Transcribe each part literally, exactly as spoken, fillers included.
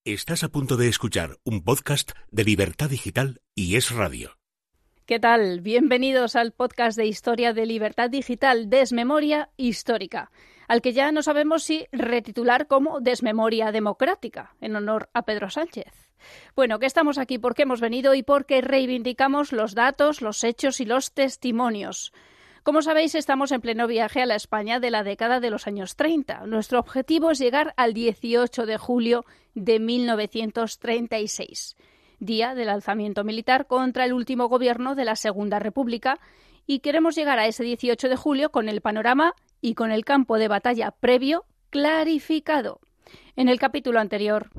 Estás a punto de escuchar un podcast de Libertad Digital y Es Radio. ¿Qué tal? Bienvenidos al podcast de Historia de Libertad Digital, Desmemoria Histórica, al que ya no sabemos si retitular como Desmemoria Democrática, en honor a Pedro Sánchez. Bueno, que estamos aquí porque hemos venido y porque reivindicamos los datos, los hechos y los testimonios. Como sabéis, estamos en pleno viaje a la España de la década de los años treinta. Nuestro objetivo es llegar al dieciocho de julio de mil novecientos treinta y seis, día del alzamiento militar contra el último gobierno de la Segunda República, y queremos llegar a ese dieciocho de julio con el panorama y con el campo de batalla previo clarificado. En el capítulo anterior...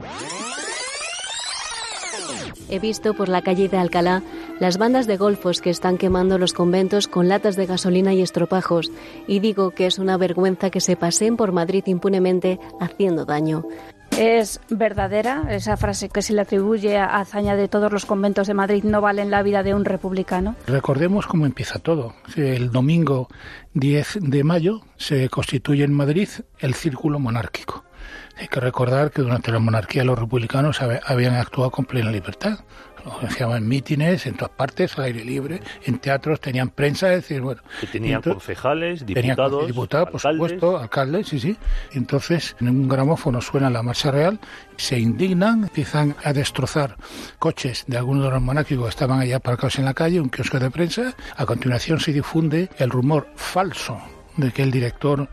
He visto por la calle de Alcalá las bandas de golfos que están quemando los conventos con latas de gasolina y estropajos, y digo que es una vergüenza que se paseen por Madrid impunemente haciendo daño. ¿Es verdadera esa frase que se le atribuye a Azaña de todos los conventos de Madrid no valen la vida de un republicano? Recordemos cómo empieza todo. El domingo diez de mayo se constituye en Madrid el Círculo Monárquico. Hay que recordar que durante la monarquía los republicanos habían actuado con plena libertad. Hacían mítines en todas partes, al aire libre, en teatros, tenían prensa, es decir, bueno... Que tenían entonces, concejales, diputados, tenían diputados, por supuesto, alcaldes, sí, sí. Entonces, en un gramófono suena la marcha real, se indignan, empiezan a destrozar coches de algunos de los monárquicos que estaban allá aparcados en la calle, un kiosco de prensa. A continuación se difunde el rumor falso de que el director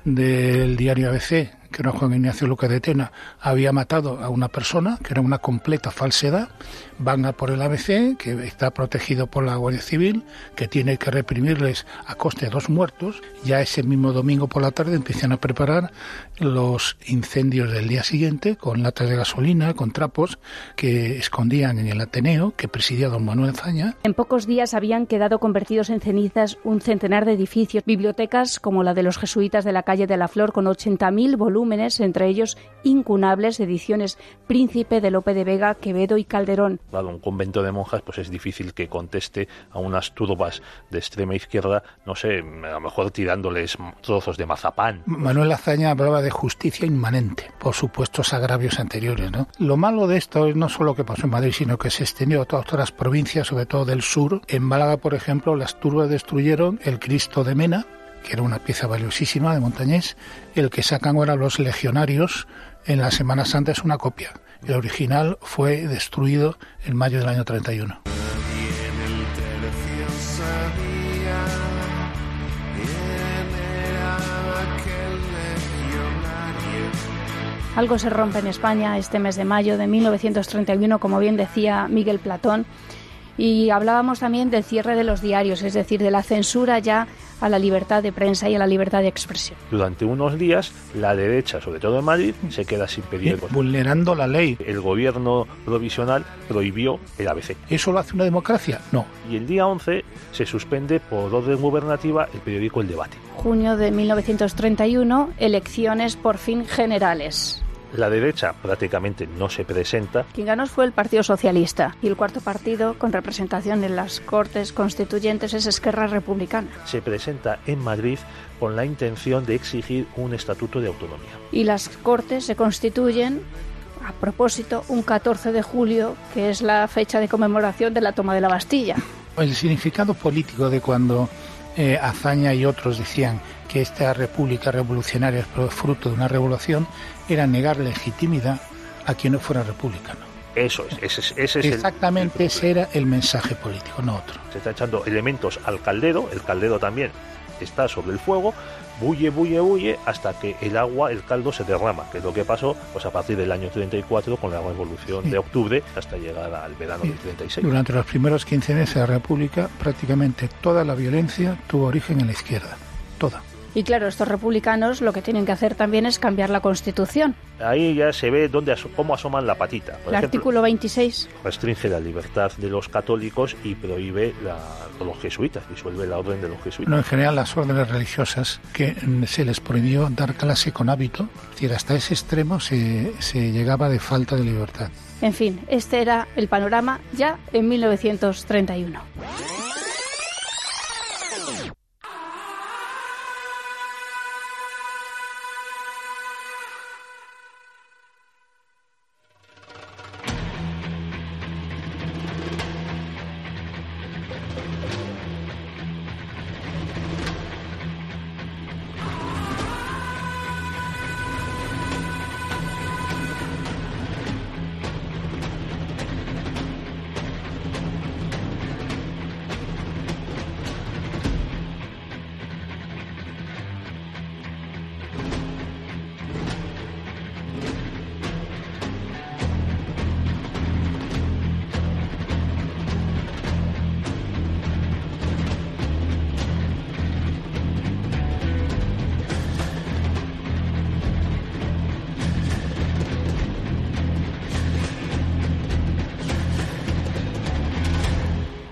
del diario A B C, que era Juan Ignacio Luque de Tena, había matado a una persona, que era una completa falsedad. Van a por el A B C, que está protegido por la Guardia Civil, que tiene que reprimirles a coste de dos muertos. Ya ese mismo domingo por la tarde empiezan a preparar los incendios del día siguiente, con latas de gasolina, con trapos, que escondían en el Ateneo, que presidía don Manuel Azaña. En pocos días habían quedado convertidos en cenizas un centenar de edificios, bibliotecas como la de los jesuitas de la calle de la Flor, con ochenta mil volúmenes, entre ellos incunables, ediciones Príncipe, de Lope de Vega, Quevedo y Calderón. Claro, un convento de monjas pues es difícil que conteste a unas turbas de extrema izquierda, no sé, a lo mejor tirándoles trozos de mazapán. Manuel Azaña hablaba de justicia inmanente por supuestos agravios anteriores, ¿no? Lo malo de esto es no solo que pasó en Madrid, sino que se extendió a todas las provincias, sobre todo del sur. En Málaga, por ejemplo, las turbas destruyeron el Cristo de Mena, que era una pieza valiosísima de Montañés. El que sacan ahora los legionarios en la Semana Santa es una copia. El original fue destruido en mayo del año treinta y uno. Algo se rompe en España este mes de mayo de mil novecientos treinta y uno, como bien decía Miguel Platón. Y hablábamos también del cierre de los diarios, es decir, de la censura ya a la libertad de prensa y a la libertad de expresión. Durante unos días, la derecha, sobre todo en Madrid, se queda sin periódicos. Vulnerando la ley. El gobierno provisional prohibió el A B C. ¿Eso lo hace una democracia? No. Y el día once se suspende por orden gubernativa el periódico El Debate. Junio de mil novecientos treinta y uno, elecciones por fin generales. La derecha prácticamente no se presenta. Quien ganó fue el Partido Socialista, y el cuarto partido con representación en las Cortes Constituyentes es Esquerra Republicana. Se presenta en Madrid con la intención de exigir un estatuto de autonomía. Y las Cortes se constituyen, a propósito, un catorce de julio, que es la fecha de conmemoración de la toma de la Bastilla. El significado político de cuando eh, Azaña y otros decían que esta república revolucionaria es fruto de una revolución era negar legitimidad a quien no fuera republicano. Eso es, ese es, ese es exactamente el, el ese era el mensaje político, no otro. Se está echando elementos al caldero, el caldero también está sobre el fuego, bulle, bulle, bulle, hasta que el agua, el caldo se derrama, que es lo que pasó pues a partir del año treinta y cuatro con la revolución sí. de octubre hasta llegar al verano sí. del treinta y seis. Durante los primeros quince meses de la República, prácticamente toda la violencia tuvo origen en la izquierda, toda. Y claro, estos republicanos lo que tienen que hacer también es cambiar la Constitución. Ahí ya se ve dónde aso- cómo asoman la patita. Por el ejemplo, artículo veintiséis. Restringe la libertad de los católicos y prohíbe la, a los jesuitas, disuelve la orden de los jesuitas. No, en general las órdenes religiosas que se les prohibió dar clase con hábito, es decir, hasta ese extremo se, se llegaba de falta de libertad. En fin, este era el panorama ya en mil novecientos treinta y uno.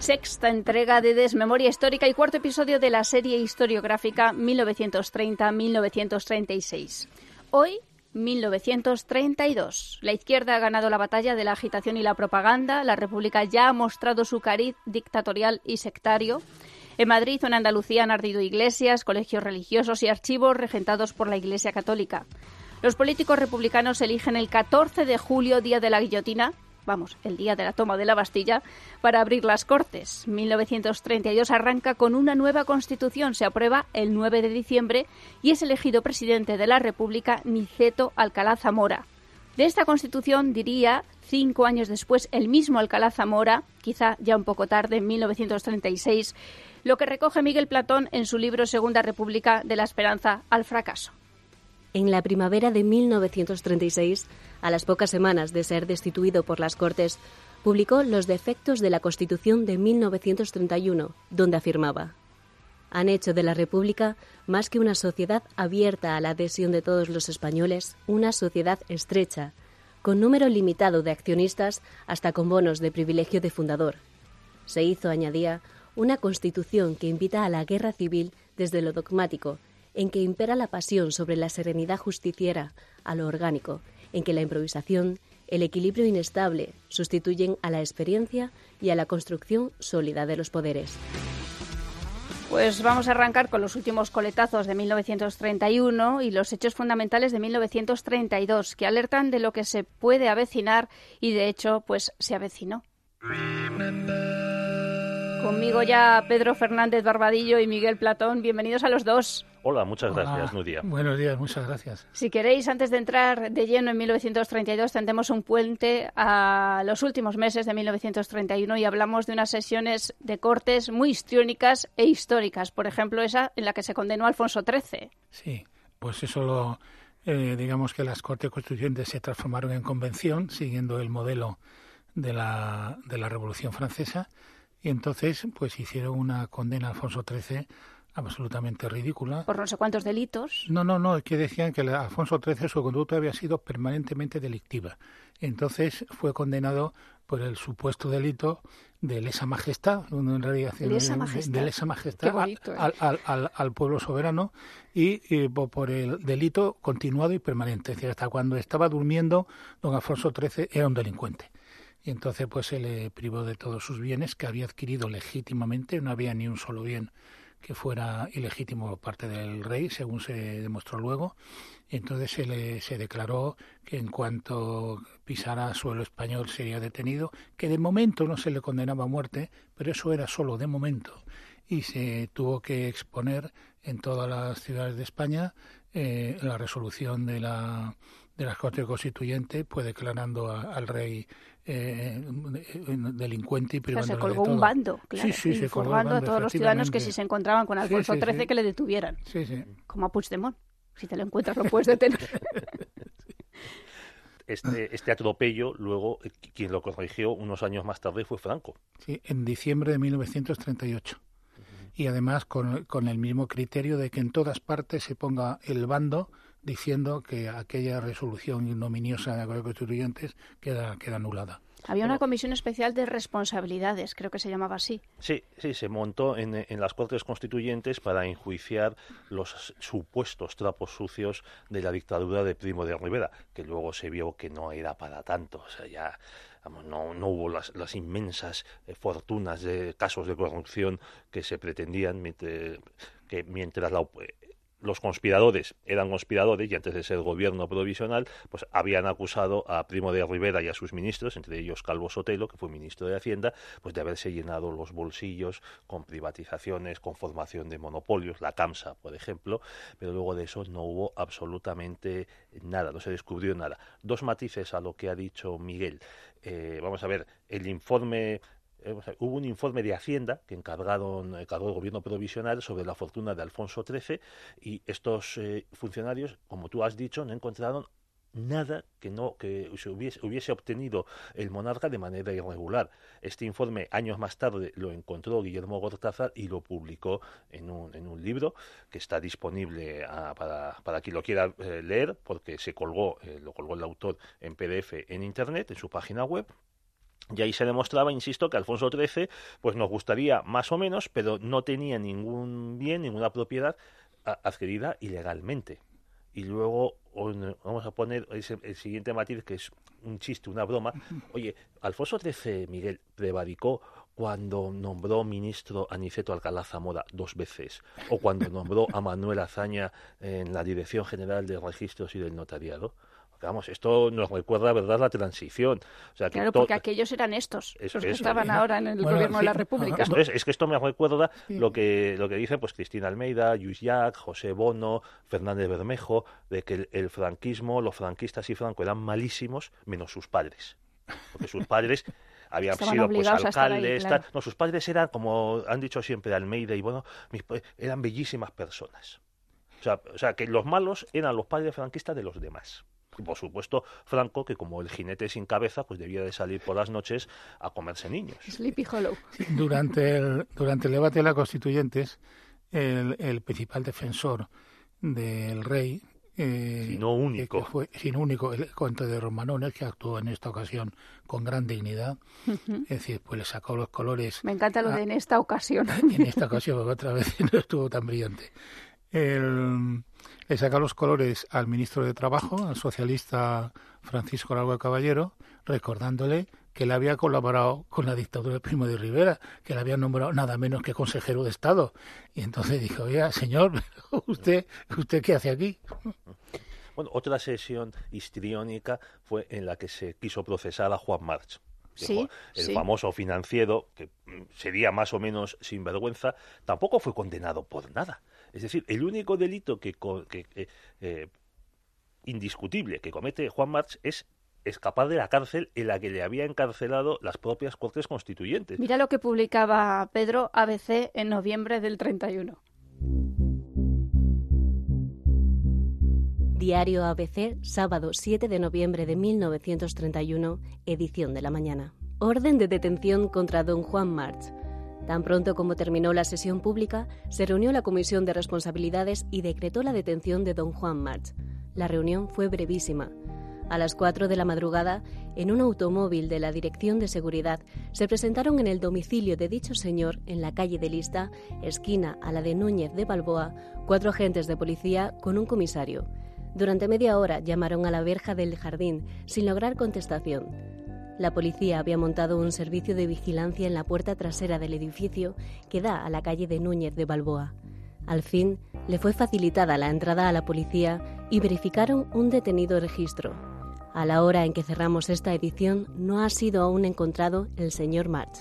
sexta entrega de Desmemoria Histórica y cuarto episodio de la serie historiográfica mil novecientos treinta a mil novecientos treinta y seis. Hoy, mil novecientos treinta y dos. La izquierda ha ganado la batalla de la agitación y la propaganda. La República ya ha mostrado su cariz dictatorial y sectario. En Madrid o en Andalucía han ardido iglesias, colegios religiosos y archivos regentados por la Iglesia Católica. Los políticos republicanos eligen el catorce de julio, día de la guillotina, vamos, el día de la toma de la Bastilla, para abrir las Cortes. mil novecientos treinta y dos arranca con una nueva Constitución. Se aprueba el nueve de diciembre y es elegido presidente de la República Niceto Alcalá Zamora. De esta Constitución diría, cinco años después, el mismo Alcalá Zamora, quizá ya un poco tarde, en mil novecientos treinta y seis, lo que recoge Miguel Platón en su libro Segunda República, de la esperanza al fracaso. En la primavera de mil novecientos treinta y seis, a las pocas semanas de ser destituido por las Cortes, publicó Los defectos de la Constitución de mil novecientos treinta y uno, donde afirmaba: han hecho de la República, más que una sociedad abierta a la adhesión de todos los españoles, una sociedad estrecha, con número limitado de accionistas hasta con bonos de privilegio de fundador. Se hizo, añadía, una Constitución que invita a la guerra civil desde lo dogmático, en que impera la pasión sobre la serenidad justiciera, a lo orgánico, en que la improvisación, el equilibrio inestable sustituyen a la experiencia y a la construcción sólida de los poderes. Pues vamos a arrancar con los últimos coletazos de mil novecientos treinta y uno y los hechos fundamentales de mil novecientos treinta y dos, que alertan de lo que se puede avecinar y, de hecho, pues se avecinó. Conmigo ya Pedro Fernández Barbadillo y Miguel Platón. Bienvenidos a los dos. Hola, muchas Hola. gracias, Nuria. Buenos días, muchas gracias. Si queréis, antes de entrar de lleno en mil novecientos treinta y dos, tendemos un puente a los últimos meses de mil novecientos treinta y uno y hablamos de unas sesiones de Cortes muy histriónicas e históricas. Por ejemplo, esa en la que se condenó a Alfonso trece. Sí, pues eso lo... Eh, digamos que las Cortes Constituyentes se transformaron en convención, siguiendo el modelo de la, de la Revolución Francesa, y entonces pues hicieron una condena a Alfonso trece absolutamente ridícula. Por no sé cuántos delitos. No, no, no, es que decían que Alfonso trece su conducta había sido permanentemente delictiva. Entonces fue condenado por el supuesto delito de lesa majestad, en realidad, lesa majestad. de lesa majestad bonito, ¿eh? al, al, al, al pueblo soberano y, y por el delito continuado y permanente. Es decir, hasta cuando estaba durmiendo, don Alfonso trece era un delincuente. Y entonces pues se le privó de todos sus bienes que había adquirido legítimamente. No había ni un solo bien que fuera ilegítimo por parte del rey, según se demostró luego. Entonces se le se declaró que en cuanto pisara suelo español sería detenido, que de momento no se le condenaba a muerte, pero eso era solo de momento. Y se tuvo que exponer en todas las ciudades de España eh, la resolución de la de las Cortes Constituyentes, pues declarando a, al rey eh, delincuente y privándole de todo. O sea, se colgó un bando, claro, sí, sí, informando a todos los ciudadanos que si se encontraban con Alfonso sí, sí, trece sí. que le detuvieran. Sí, sí. Como a Puigdemont. Si te lo encuentras lo puedes detener. Este, este atropello, luego, quien lo corrigió unos años más tarde fue Franco. Sí, en diciembre de mil novecientos treinta y ocho. Y además con, con el mismo criterio de que en todas partes se ponga el bando diciendo que aquella resolución ignominiosa de acuerdo constituyentes queda, queda anulada. Había una comisión especial de responsabilidades, creo que se llamaba así. Sí, sí, se montó en, en las Cortes Constituyentes para enjuiciar los supuestos trapos sucios de la dictadura de Primo de Rivera, que luego se vio que no era para tanto. O sea, ya vamos, no, no hubo las, las inmensas eh, fortunas de casos de corrupción que se pretendían, mientras, que mientras la los conspiradores eran conspiradores y antes de ser gobierno provisional, pues habían acusado a Primo de Rivera y a sus ministros, entre ellos Calvo Sotelo, que fue ministro de Hacienda, pues de haberse llenado los bolsillos con privatizaciones, con formación de monopolios, la CAMSA, por ejemplo, pero luego de eso no hubo absolutamente nada, no se descubrió nada. Dos matices a lo que ha dicho Miguel. Eh, vamos a ver, el informe... Eh, o sea, hubo un informe de Hacienda que encargaron, encargó el gobierno provisional sobre la fortuna de Alfonso trece y estos eh, funcionarios, como tú has dicho, no encontraron nada que no que se hubiese, hubiese obtenido el monarca de manera irregular. Este informe, años más tarde, lo encontró Guillermo Gortázar y lo publicó en un, en un libro que está disponible a, para, para quien lo quiera eh, leer, porque se colgó, eh, lo colgó el autor en P D F en Internet, en su página web. Y ahí se demostraba, insisto, que Alfonso trece pues nos gustaría más o menos, pero no tenía ningún bien, ninguna propiedad adquirida ilegalmente. Y luego vamos a poner ese, el siguiente matiz, que es un chiste, una broma. Oye, Alfonso trece, Miguel, prevaricó cuando nombró ministro a Aniceto Alcalá Zamora dos veces, o cuando nombró a Manuel Azaña en la Dirección General de Registros y del Notariado. Vamos, esto nos recuerda, ¿verdad?, la transición. O sea, que claro, to... porque aquellos eran estos, es, los que es, estaban es, ahora en el bueno, gobierno sí, de la República. Esto es, es que esto me recuerda sí. lo que lo que dice pues Cristina Almeida, Lluís Llach, José Bono, Fernández Bermejo, de que el, el franquismo, los franquistas y Franco eran malísimos, menos sus padres. Porque sus padres habían Estaban sido pues alcaldes, ahí, claro. tal. No, sus padres eran, como han dicho siempre Almeida y Bono, mis, eran bellísimas personas. O sea, o sea, que los malos eran los padres franquistas de los demás. Y por supuesto, Franco, que como el jinete sin cabeza, pues debía de salir por las noches a comerse niños. Sleepy Hollow. Durante el, durante el debate de las constituyentes, el, el principal defensor del rey, eh, sino único, que fue, sino único, el conde de Romanones, que actuó en esta ocasión con gran dignidad, uh-huh. es decir, pues le sacó los colores. Me encanta lo a, de en esta ocasión. En esta ocasión, porque otra vez no estuvo tan brillante. El, le saca los colores al ministro de Trabajo, al socialista Francisco Largo de Caballero, recordándole que él había colaborado con la dictadura de Primo de Rivera, que le había nombrado nada menos que consejero de Estado. Y entonces dijo, oiga, señor, ¿usted, ¿usted qué hace aquí? Bueno, otra sesión histriónica fue en la que se quiso procesar a Juan March. Sí, el sí. famoso financiero, que sería más o menos sinvergüenza, tampoco fue condenado por nada. Es decir, el único delito que, que eh, eh, indiscutible que comete Juan March es escapar de la cárcel en la que le había encarcelado las propias Cortes Constituyentes. Mira lo que publicaba Pedro A B C en noviembre del treinta y uno. Diario A B C, sábado siete de noviembre de mil novecientos treinta y uno, edición de la mañana. Orden de detención contra don Juan March. Tan pronto como terminó la sesión pública, se reunió la Comisión de Responsabilidades y decretó la detención de don Juan March. La reunión fue brevísima. A las cuatro de la madrugada, en un automóvil de la Dirección de Seguridad, se presentaron en el domicilio de dicho señor, en la calle de Lista, esquina a la de Núñez de Balboa, cuatro agentes de policía con un comisario. Durante media hora llamaron a la verja del jardín, sin lograr contestación. La policía había montado un servicio de vigilancia en la puerta trasera del edificio que da a la calle de Núñez de Balboa. Al fin, le fue facilitada la entrada a la policía y verificaron un detenido registro. A la hora en que cerramos esta edición, no ha sido aún encontrado el señor March.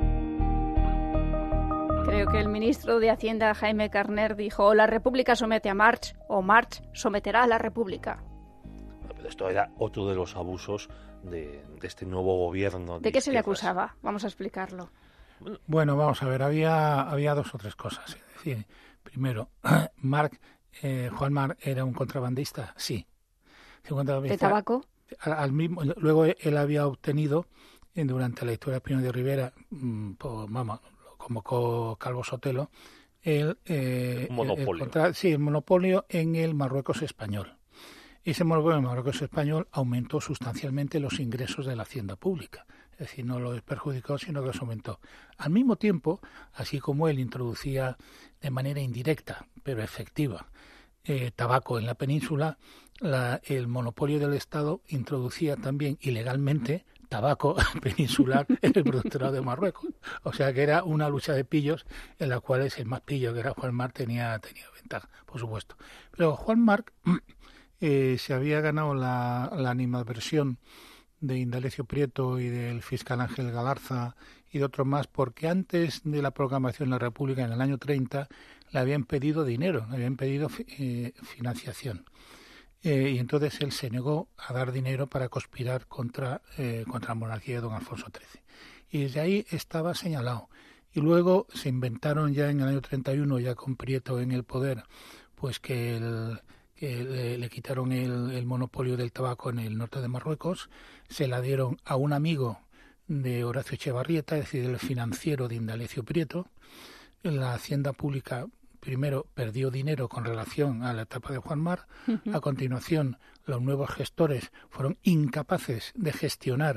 Creo que el ministro de Hacienda, Jaime Carner, dijo: o la República somete a March o March someterá a la República. Pero esto era otro de los abusos de, de este nuevo gobierno. ¿De, ¿De qué se le acusaba? Vamos a explicarlo. Bueno, vamos a ver, había, había dos o tres cosas. Es decir, primero, Marc, eh, Juan Marc era un contrabandista, sí. ¿De tabaco? Al, al mismo, luego él había obtenido, eh, durante la historia de Primo de Rivera, mmm, por, vamos, lo convocó Calvo Sotelo, el, eh, monopolio. El, el contra, sí, el monopolio en el Marruecos español. Ese monopolio en el Marruecos español aumentó sustancialmente los ingresos de la hacienda pública. Es decir, no los perjudicó, sino que los aumentó. Al mismo tiempo, así como él introducía de manera indirecta, pero efectiva, eh, tabaco en la península, la, el monopolio del Estado introducía también ilegalmente tabaco peninsular en el protectorado de Marruecos. O sea que era una lucha de pillos en la cual el más pillo, que era Juan Marc, tenía, tenía ventaja, por supuesto. Pero Juan Marc eh, se había ganado la, la animadversión de Indalecio Prieto y del fiscal Ángel Galarza y de otros más, porque antes de la proclamación de la República, en el año treinta, le habían pedido dinero, le habían pedido eh, financiación. Eh, y entonces él se negó a dar dinero para conspirar contra, eh, contra la monarquía de don Alfonso trece. Y desde ahí estaba señalado. Y luego se inventaron ya en el año treinta y uno, ya con Prieto en el poder, pues que, el, que le, le quitaron el, el monopolio del tabaco en el norte de Marruecos, se la dieron a un amigo de Horacio Echevarrieta, es decir, el financiero de Indalecio Prieto. La hacienda pública primero perdió dinero con relación a la etapa de Juan Marc. Uh-huh. A continuación, los nuevos gestores fueron incapaces de gestionar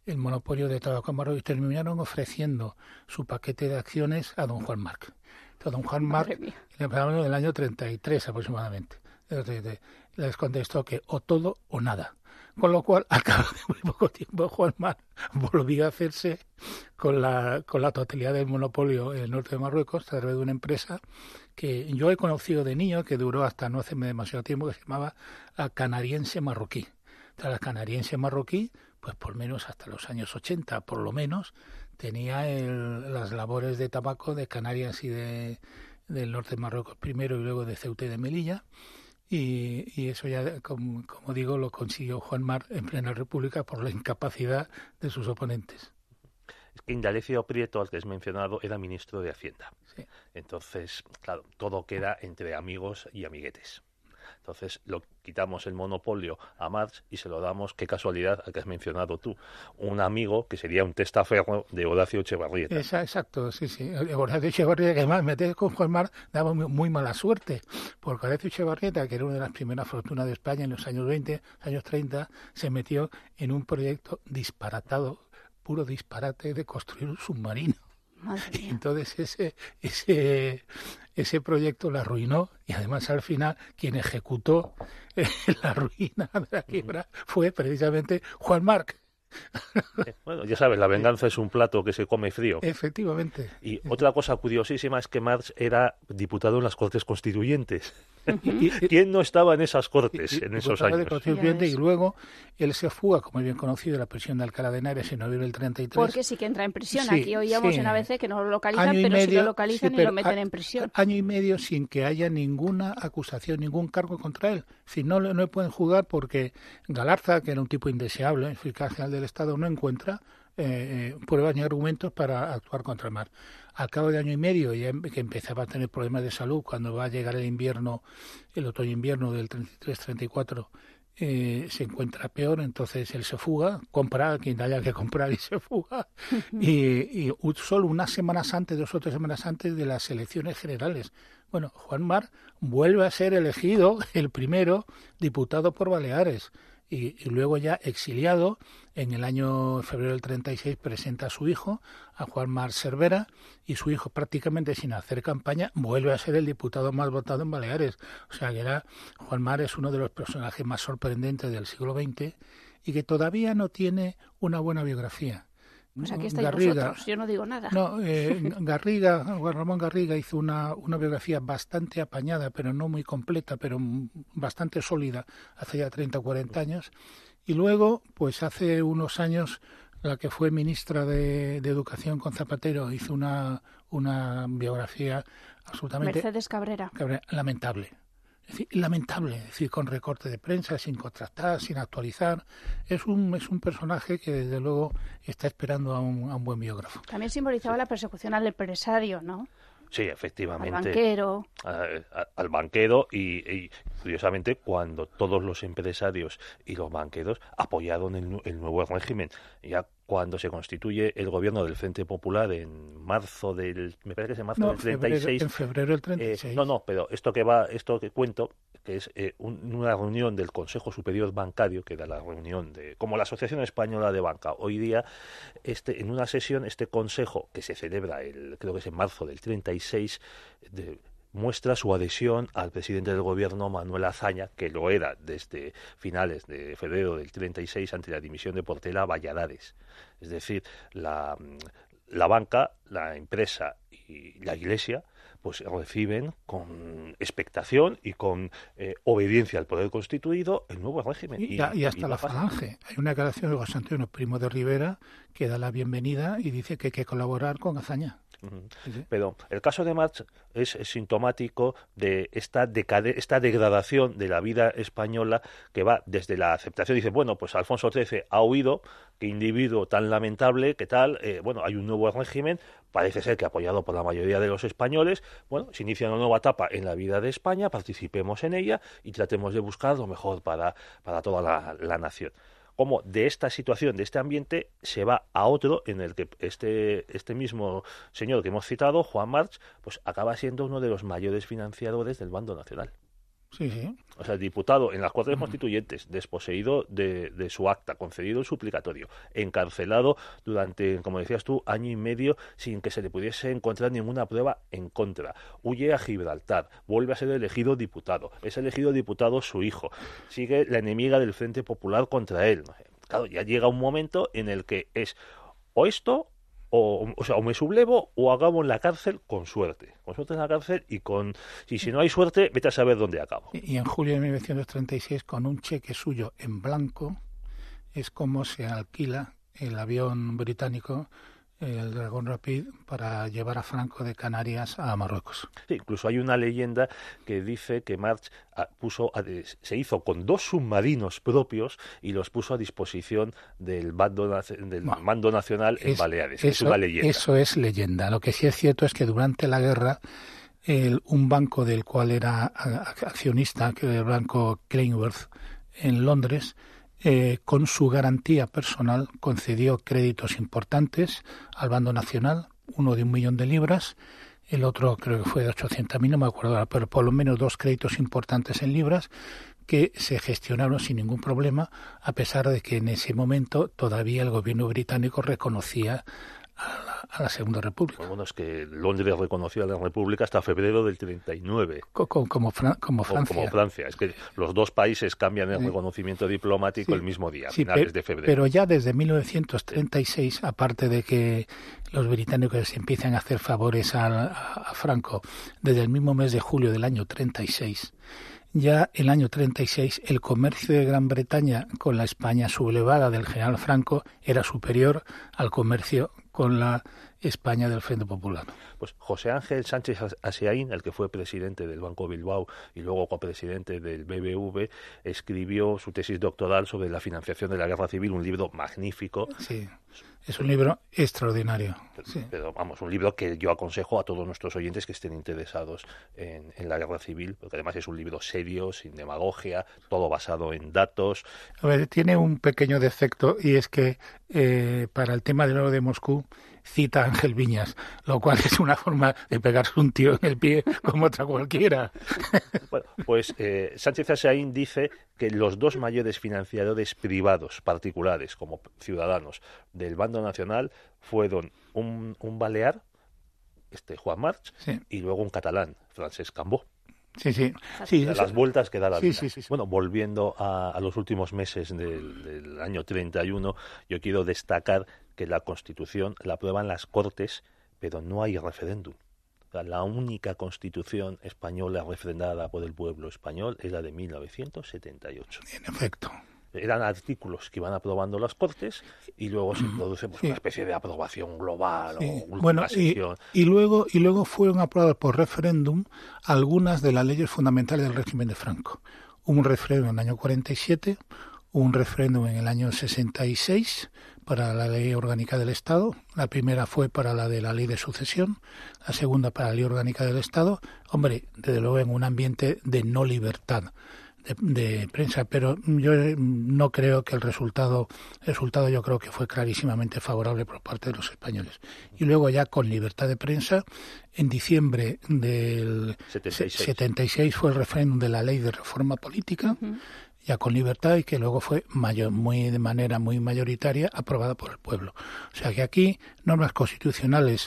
el monopolio de Tabaco Marruecos y terminaron ofreciendo su paquete de acciones a don Juan Marc. Entonces, don Juan Marc, hablamos del año treinta y tres aproximadamente, les contestó que o todo o nada. Con lo cual, al cabo de muy poco tiempo, Juan Marc volvió a hacerse con la, con la totalidad del monopolio en el norte de Marruecos a través de una empresa que yo he conocido de niño, que duró hasta no hace demasiado tiempo, que se llamaba la Canariense Marroquí. Entonces, la Canariense Marroquí, pues por menos hasta los años ochenta, por lo menos, tenía el, las labores de tabaco de Canarias y de, del norte de Marruecos primero y luego de Ceuta y de Melilla. Y, y eso ya, como, como digo, lo consiguió Juan Marc en plena República por la incapacidad de sus oponentes. Es que Indalecio Prieto, al que has mencionado, era ministro de Hacienda. Sí. Entonces, claro, todo queda entre amigos y amiguetes. Entonces, lo quitamos el monopolio a March y se lo damos, qué casualidad, al que has mencionado tú, un amigo que sería un testaferro de Horacio Echevarrieta. Esa, exacto, sí, sí. Horacio Echevarrieta, que además meter con Juan Marc daba muy, muy mala suerte, porque Horacio Echevarrieta, que era una de las primeras fortunas de España en los años veinte, años treinta, se metió en un proyecto disparatado, puro disparate de construir un submarino. Y entonces ese ese ese proyecto la arruinó y además al final quien ejecutó eh, la ruina de la quiebra fue precisamente Juan Marc. Eh, bueno, ya sabes, la venganza es un plato que se come frío. Efectivamente. Y otra cosa curiosísima es que March era diputado en las Cortes Constituyentes. ¿Quién no estaba en esas Cortes en esos años? Y luego él se fuga, como es bien conocido, de la prisión de Alcalá de Henares en noviembre del treinta y tres. Porque sí que entra en prisión. Sí, Aquí oíamos sí. en A B C que no lo localizan, Año y pero medio, sí lo localizan sí, y pero lo meten a, en prisión. Año y medio sin que haya ninguna acusación, ningún cargo contra él. Si no, no le pueden juzgar porque Galarza, que era un tipo indeseable, el fiscal general del Estado, no encuentra eh, pruebas ni argumentos para actuar contra Marc. Al cabo de año y medio, ya que empezaba a tener problemas de salud, cuando va a llegar el invierno, el otoño-invierno del treinta y tres treinta y cuatro, eh, se encuentra peor, entonces él se fuga, compra a quien haya que comprar y se fuga. y, y solo unas semanas antes, dos o tres semanas antes de las elecciones generales, bueno, Juan Marc vuelve a ser elegido el primero diputado por Baleares. Y, y luego ya exiliado, en el año febrero del treinta y seis presenta a su hijo, a Juan Marc Cervera, y su hijo prácticamente sin hacer campaña vuelve a ser el diputado más votado en Baleares. O sea que era, Juan Marc es uno de los personajes más sorprendentes del siglo veinte y que todavía no tiene una buena biografía. Pues aquí estáis Garriga, vosotros, yo no digo nada. No, eh, Garriga, Juan Ramón Garriga hizo una, una biografía bastante apañada, pero no muy completa, pero bastante sólida, hace ya treinta o cuarenta años. Y luego, pues hace unos años, la que fue ministra de, de Educación con Zapatero hizo una, una biografía absolutamente... Mercedes Cabrera. Cabrera lamentable. Es decir, lamentable, es decir, con recorte de prensa, sin contrastar, sin actualizar. Es un es un personaje que desde luego está esperando a un, a un buen biógrafo. También simbolizaba sí. la persecución al empresario, ¿no? Sí, efectivamente. Al banquero. A, a, al banquero y, y, curiosamente, cuando todos los empresarios y los banqueros apoyaron el, el nuevo régimen. Ya cuando se constituye el gobierno del Frente Popular en marzo del... Me parece que es en marzo no, del treinta y seis. Febrero, en febrero del treinta y seis. Eh, no, no, pero esto que va, esto que cuento, que es eh, un, una reunión del Consejo Superior Bancario, que era la reunión de... como la Asociación Española de Banca. Hoy día, este en una sesión, este consejo, que se celebra, el creo que es en marzo del treinta y seis, de, muestra su adhesión al presidente del gobierno, Manuel Azaña, que lo era desde finales de febrero del treinta y seis ante la dimisión de Portela Valladares. Es decir, la, la banca, la empresa y la iglesia pues reciben con expectación y con eh, obediencia al poder constituido el nuevo régimen. Y, y, y hasta y la falange. Hay una declaración de José Antonio Primo de Rivera que da la bienvenida y dice que hay que colaborar con Azaña. Uh-huh. Sí, sí. Pero el caso de March es, es sintomático de esta, decade, esta degradación de la vida española que va desde la aceptación. Dice, bueno, pues Alfonso trece ha huido, qué individuo tan lamentable, qué tal, eh, bueno, hay un nuevo régimen, parece ser que apoyado por la mayoría de los españoles, bueno, se inicia una nueva etapa en la vida de España, participemos en ella y tratemos de buscar lo mejor para, para toda la, la nación. Como de esta situación, de este ambiente, se va a otro en el que este, este mismo señor que hemos citado, Juan March, pues acaba siendo uno de los mayores financiadores del bando nacional. Sí, sí. O sea, el diputado en las Cortes Constituyentes, desposeído de, de su acta, concedido el suplicatorio, encarcelado durante, como decías tú, año y medio sin que se le pudiese encontrar ninguna prueba en contra. Huye a Gibraltar, vuelve a ser elegido diputado. Es elegido diputado su hijo. Sigue la enemiga del Frente Popular contra él. Claro, ya llega un momento en el que es o esto O, o sea, o me sublevo o acabo en la cárcel con suerte. Con suerte en la cárcel y con... Y si no hay suerte, vete a saber dónde acabo. Y en julio de mil novecientos treinta y seis, con un cheque suyo en blanco, es como se alquila el avión británico, el Dragon Rapid, para llevar a Franco de Canarias a Marruecos. Sí, incluso hay una leyenda que dice que March puso a, se hizo con dos submarinos propios y los puso a disposición del mando, del bueno, mando nacional en es, Baleares. Eso, es una leyenda. Eso es leyenda. Lo que sí es cierto es que durante la guerra el, un banco del cual era accionista, que era el banco Kleinworth en Londres, Eh, con su garantía personal concedió créditos importantes al bando nacional, uno de un millón de libras, el otro creo que fue de ochocientas mil, no me acuerdo, pero por lo menos dos créditos importantes en libras que se gestionaron sin ningún problema, a pesar de que en ese momento todavía el gobierno británico reconocía a la, a la Segunda República. Bueno, es que Londres reconoció a la República hasta febrero del treinta y nueve. Como, como, Fran- como Francia. Como Francia. Es que los dos países cambian el sí. reconocimiento diplomático sí. el mismo día, sí, finales pero, de febrero. Pero ya desde mil novecientos treinta y seis, sí. aparte de que los británicos empiezan a hacer favores a, a, a Franco, desde el mismo mes de julio del año treinta y seis, ya el año treinta y seis el comercio de Gran Bretaña con la España sublevada del general Franco era superior al comercio con la España del Frente Popular. Pues José Ángel Sánchez Asiaín, el que fue presidente del Banco Bilbao y luego copresidente del B B V, escribió su tesis doctoral sobre la financiación de la Guerra Civil, un libro magnífico. Sí, es un libro extraordinario. Pero, sí. pero vamos, un libro que yo aconsejo a todos nuestros oyentes que estén interesados en, en la Guerra Civil, porque además es un libro serio, sin demagogia, todo basado en datos. A ver, tiene un pequeño defecto y es que eh, para el tema del oro de Moscú cita a Ángel Viñas, lo cual es una forma de pegarse un tiro en el pie como otra cualquiera. Bueno, pues eh, Sánchez Asiaín dice que los dos mayores financiadores privados, particulares como ciudadanos del bando nacional, fueron un, un balear, este Juan March, sí. y luego un catalán, Francesc Cambó. Sí, sí. sí las eso. vueltas que da la sí, vida. Sí, sí, sí. Bueno, volviendo a, a los últimos meses del, del año treinta y uno, yo quiero destacar que la Constitución la aprueban las Cortes, pero no hay referéndum. O sea, la única Constitución española refrendada por el pueblo español es la de mil novecientos setenta y ocho. En efecto. Eran artículos que iban aprobando las Cortes y luego se produce pues, sí. una especie de aprobación global sí. o última bueno, sesión. Y, y, luego, y luego fueron aprobadas por referéndum algunas de las leyes fundamentales del régimen de Franco. Hubo un referéndum en el año cuarenta y siete, hubo un referéndum en el año sesenta y seis para la Ley Orgánica del Estado. La primera fue para la de la Ley de Sucesión, la segunda para la Ley Orgánica del Estado. Hombre, desde luego en un ambiente de no libertad De, de prensa, pero yo no creo que el resultado, el resultado yo creo que fue clarísimamente favorable por parte de los españoles. Y luego ya con libertad de prensa, en diciembre del setenta y seis, setenta y seis fue el referéndum de la Ley de Reforma Política, uh-huh. ya con libertad, y que luego fue mayor, muy de manera muy mayoritaria aprobada por el pueblo. O sea que aquí normas constitucionales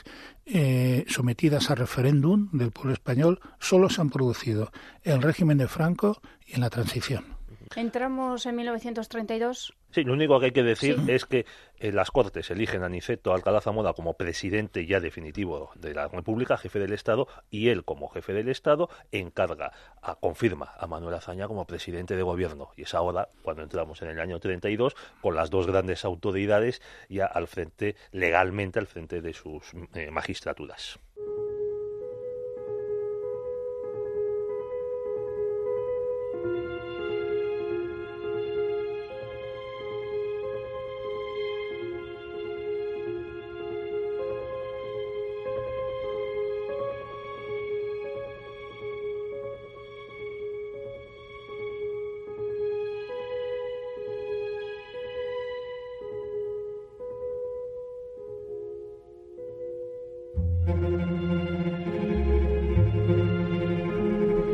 eh, sometidas a referéndum del pueblo español solo se han producido en el régimen de Franco y en la transición. Entramos en mil novecientos treinta y dos. Sí, lo único que hay que decir sí. es que eh, las Cortes eligen a Aniceto Alcalá Zamora como presidente ya definitivo de la República, jefe del Estado, y él como jefe del Estado encarga, a, confirma a Manuel Azaña como presidente de gobierno. Y es ahora cuando entramos en el año treinta y dos con las dos grandes autoridades ya al frente, legalmente al frente de sus eh, magistraturas. Thank you.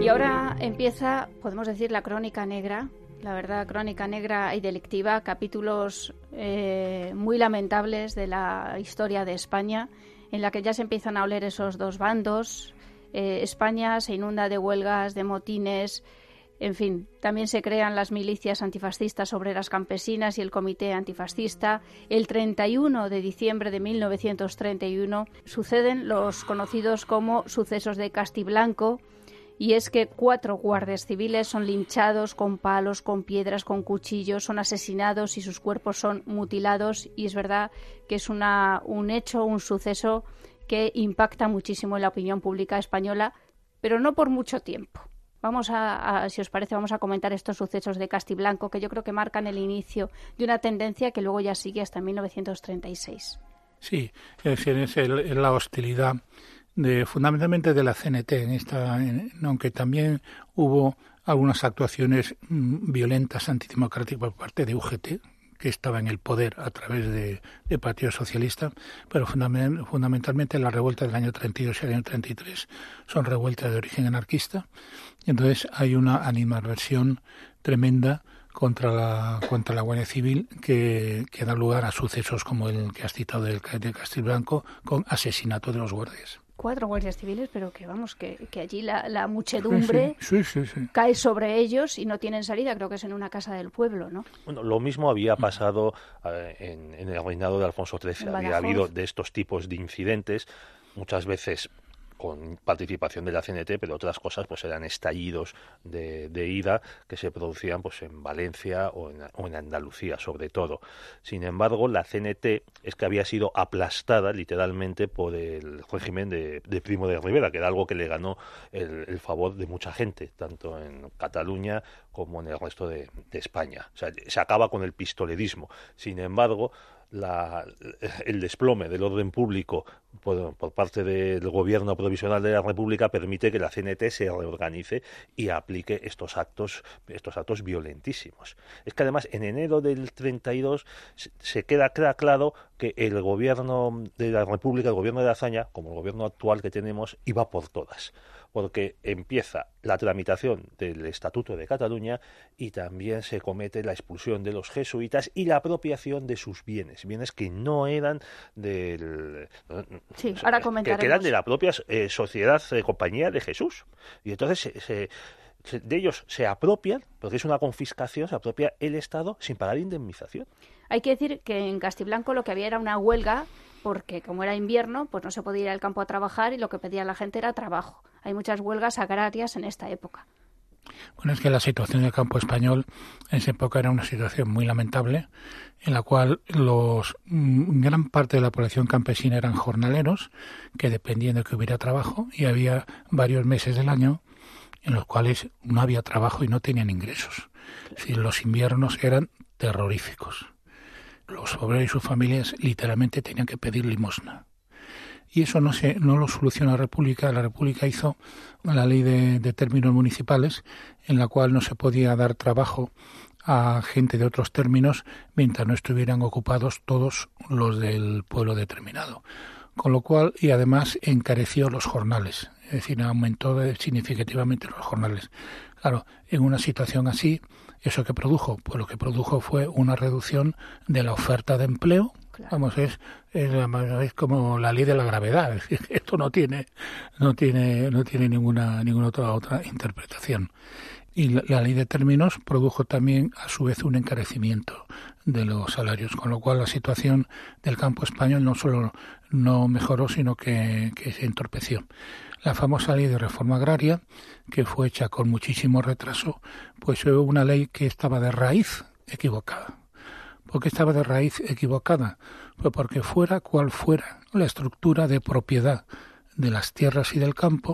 ahora empieza, podemos decir, la crónica negra, la verdad, crónica negra y delictiva, capítulos eh, muy lamentables de la historia de España, en la que ya se empiezan a oler esos dos bandos. Eh, España se inunda de huelgas, de motines, en fin, también se crean las milicias antifascistas obreras campesinas y el comité antifascista. El treinta y uno de diciembre de mil novecientos treinta y uno suceden los conocidos como sucesos de Castiblanco, y es que cuatro guardias civiles son linchados con palos, con piedras, con cuchillos, son asesinados y sus cuerpos son mutilados, y es verdad que es una, un hecho, un suceso que impacta muchísimo en la opinión pública española, pero no por mucho tiempo. Vamos a, a, si os parece, vamos a comentar estos sucesos de Castiblanco, que yo creo que marcan el inicio de una tendencia que luego ya sigue hasta mil novecientos treinta y seis. Sí, es decir, es, el, es la hostilidad de, fundamentalmente de la C N T, en esta, en, aunque también hubo algunas actuaciones mmm, violentas antidemocráticas por parte de U G T, que estaba en el poder a través de, de Partido Socialista, pero fundament, fundamentalmente las revueltas del año treinta y dos y el año treinta y tres son revueltas de origen anarquista. Entonces hay una animadversión tremenda contra la contra la Guardia Civil que, que da lugar a sucesos como el que has citado del de Castiblanco, con asesinato de los guardias. Cuatro guardias civiles, pero que vamos, que, que allí la, la muchedumbre sí, sí, sí, sí. cae sobre ellos y no tienen salida. Creo que es en una casa del pueblo, ¿no? Bueno, lo mismo había pasado eh, en, en el reinado de Alfonso trece. Había habido de estos tipos de incidentes, muchas veces con participación de la C N T, pero otras cosas pues eran estallidos de, de ira que se producían pues en Valencia o en, o en Andalucía, sobre todo. Sin embargo, la C N T es que había sido aplastada literalmente por el régimen de, de Primo de Rivera, que era algo que le ganó el, el favor de mucha gente, tanto en Cataluña como en el resto de, de España. O sea, se acaba con el pistolerismo. Sin embargo, La, el desplome del orden público por, por parte del gobierno provisional de la República permite que la C N T se reorganice y aplique estos actos estos actos violentísimos. Es que además en enero del treinta y dos se queda, queda claro que el gobierno de la República, el gobierno de Azaña, como el gobierno actual que tenemos, iba por todas, porque empieza la tramitación del Estatuto de Cataluña y también se comete la expulsión de los jesuitas y la apropiación de sus bienes, bienes que no eran del... Sí, ahora comentaremos. Que, que eran de la propia eh, Sociedad eh, Compañía de Jesús. Y entonces se, se, se, de ellos se apropian, porque es una confiscación, se apropia el Estado sin pagar indemnización. Hay que decir que en Castiblanco lo que había era una huelga, porque como era invierno, pues no se podía ir al campo a trabajar y lo que pedía la gente era trabajo. Hay muchas huelgas agrarias en esta época. Bueno, es que la situación del campo español en esa época era una situación muy lamentable, en la cual los gran parte de la población campesina eran jornaleros, que dependían de que hubiera trabajo, y había varios meses del año en los cuales no había trabajo y no tenían ingresos. Es decir, los inviernos eran terroríficos. Los obreros y sus familias literalmente tenían que pedir limosna. Y eso no se no lo solucionó la República. La República hizo la ley de, de términos municipales, en la cual no se podía dar trabajo a gente de otros términos mientras no estuvieran ocupados todos los del pueblo determinado. Con lo cual, y además encareció los jornales, es decir, aumentó significativamente los jornales. Claro, en una situación así, ¿eso qué produjo? Pues lo que produjo fue una reducción de la oferta de empleo. Claro. Vamos, es, es, es como la ley de la gravedad. Es decir, esto no tiene, no tiene, no tiene ninguna, ninguna otra, otra interpretación. Y la, la ley de términos produjo también, a su vez, un encarecimiento de los salarios, con lo cual la situación del campo español no solo no mejoró, sino que, que se entorpeció. La famosa ley de reforma agraria, que fue hecha con muchísimo retraso, pues fue una ley que estaba de raíz equivocada. ¿Por qué estaba de raíz equivocada? Pues porque fuera cual fuera la estructura de propiedad de las tierras y del campo,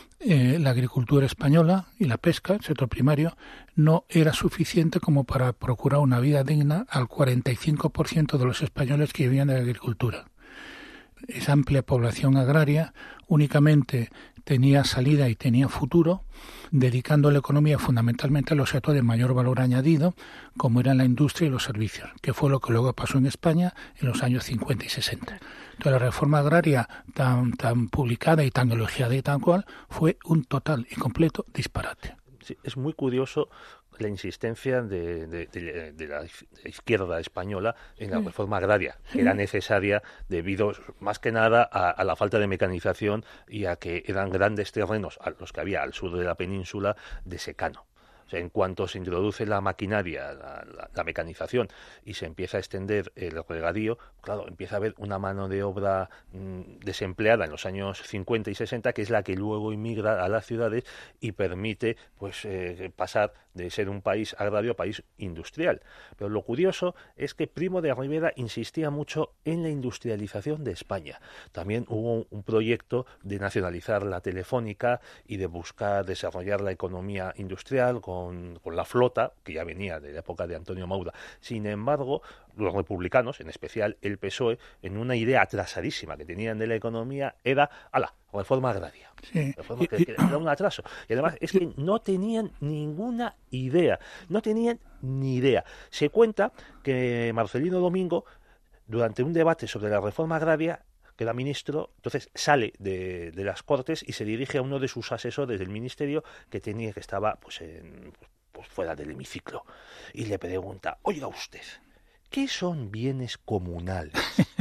eh, la agricultura española y la pesca, el sector primario, no era suficiente como para procurar una vida digna al cuarenta y cinco por ciento de los españoles que vivían de la agricultura. esa amplia población agraria únicamente tenía salida y tenía futuro dedicando la economía fundamentalmente a los sectores de mayor valor añadido, como eran la industria y los servicios, que fue lo que luego pasó en España en los años cincuenta y sesenta. Entonces, la reforma agraria tan, tan publicada y tan elogiada y tan cual fue un total y completo disparate. Sí, es muy curioso la insistencia de, de, de, de la izquierda española en la reforma agraria, que era necesaria debido más que nada a, a la falta de mecanización y a que eran grandes terrenos, a los que había al sur de la península, de secano. O sea, en cuanto se introduce la maquinaria, la, la, la mecanización, y se empieza a extender el regadío, claro, empieza a haber una mano de obra mmm, desempleada en los años cincuenta y sesenta, que es la que luego inmigra a las ciudades y permite pues eh, pasar de ser un país agrario a país industrial. Pero lo curioso es que Primo de Rivera insistía mucho en la industrialización de España. También hubo un proyecto de nacionalizar la telefónica y de buscar desarrollar la economía industrial con Con, con la flota, que ya venía de la época de Antonio Maura. Sin embargo, los republicanos, en especial el P S O E, en una idea atrasadísima que tenían de la economía, era, ala, reforma agraria. Sí. Reforma que, que era un atraso. Y además es que no tenían ninguna idea, no tenían ni idea. Se cuenta que Marcelino Domingo, durante un debate sobre la reforma agraria, que era ministro, entonces sale de, de las Cortes y se dirige a uno de sus asesores del ministerio que tenía que estaba pues, en, pues fuera del hemiciclo y le pregunta, oiga usted, ¿qué son bienes comunales?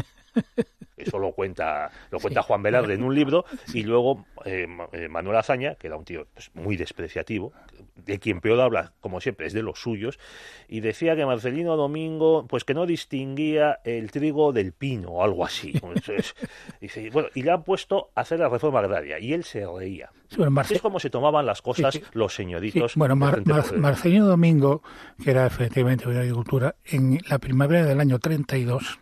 Eso lo cuenta lo cuenta sí. Juan Velarde en un libro, y luego eh, Manuel Azaña, que era un tío pues, muy despreciativo, de quien peor habla, como siempre, es de los suyos, y decía que Marcelino Domingo, pues que no distinguía el trigo del pino o algo así. Entonces, dice, bueno, y le han puesto a hacer la reforma agraria, y él se reía. Sí, bueno, Marce... Es como se tomaban las cosas sí, sí. los señoritos. Sí. Bueno, Mar, Mar, Marcelino Domingo, que era efectivamente de agricultura, en la primavera del año treinta y dos,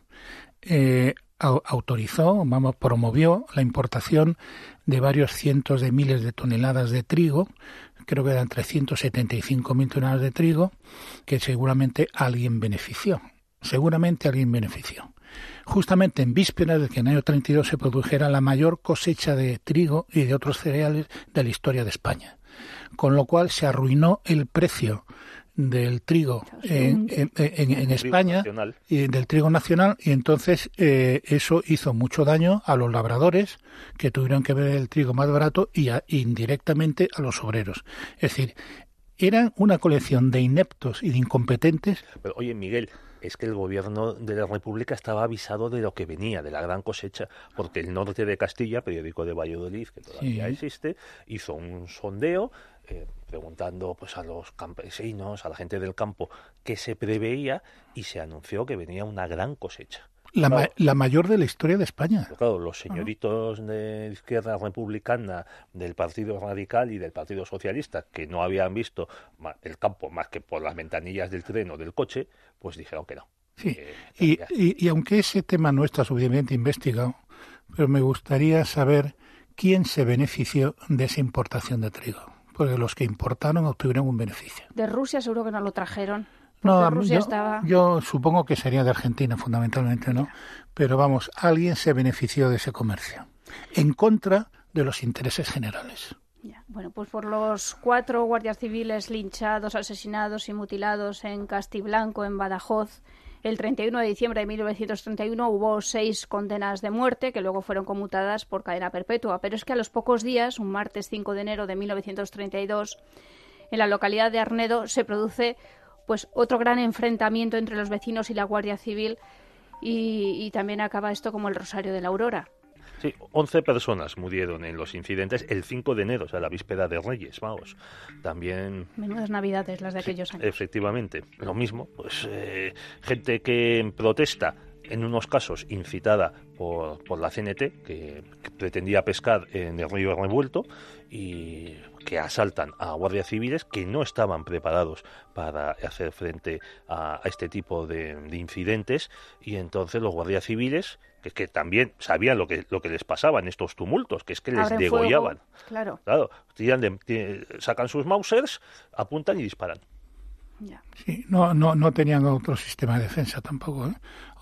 eh, autorizó, vamos, promovió la importación de varios cientos de miles de toneladas de trigo, creo que eran trescientos setenta y cinco mil toneladas de trigo, que seguramente alguien benefició, seguramente alguien benefició. Justamente en vísperas de que en el año treinta y dos se produjera la mayor cosecha de trigo y de otros cereales de la historia de España, con lo cual se arruinó el precio del trigo en, en, en, en España y del trigo nacional, y entonces eh, eso hizo mucho daño a los labradores, que tuvieron que ver el trigo más barato, y a, indirectamente a los obreros. Es decir, eran una colección de ineptos y de incompetentes. Pero oye, Miguel, es que el gobierno de la República estaba avisado de lo que venía, de la gran cosecha, porque el Norte de Castilla, periódico de Valladolid, que todavía sí. existe, hizo un sondeo eh, preguntando pues a los campesinos, a la gente del campo, qué se preveía, y se anunció que venía una gran cosecha. La, claro, ma- la mayor de la historia de España. Claro, los señoritos uh-huh. de izquierda republicana, del Partido Radical y del Partido Socialista, que no habían visto el campo más que por las ventanillas del tren o del coche, pues dijeron que no. Sí, que y, y, y aunque ese tema no está suficientemente investigado, pero me gustaría saber quién se benefició de esa importación de trigo, porque los que importaron obtuvieron un beneficio. De Rusia seguro que no lo trajeron. No, Rusia yo, estaba... yo supongo que sería de Argentina fundamentalmente, ¿no? Pero vamos, alguien se benefició de ese comercio, en contra de los intereses generales. Ya. Bueno, pues por los cuatro guardias civiles linchados, asesinados y mutilados en Castiblanco, en Badajoz, el treinta y uno de diciembre de mil novecientos treinta y uno hubo seis condenas de muerte que luego fueron conmutadas por cadena perpetua. Pero es que a los pocos días, un martes cinco de enero de mil novecientos treinta y dos, en la localidad de Arnedo se produce pues otro gran enfrentamiento entre los vecinos y la Guardia Civil, y, y también acaba esto como el Rosario de la Aurora. Sí, once personas murieron en los incidentes el cinco de enero, o sea, la víspera de Reyes, vamos. También... Menudas navidades las de sí, aquellos años. Efectivamente, lo mismo, pues eh, gente que protesta, en unos casos incitada por, por la C N T, que, que pretendía pescar en el río Revuelto, y que asaltan a guardias civiles que no estaban preparados para hacer frente a, a este tipo de, de incidentes, y entonces los guardias civiles, que, que también sabían lo que lo que les pasaba en estos tumultos, que es que les Abren degollaban. Fuego, claro. Claro, tiran de, de, sacan sus Mausers, apuntan y disparan. Ya. Sí, no, no, no tenían otro sistema de defensa tampoco, ¿eh?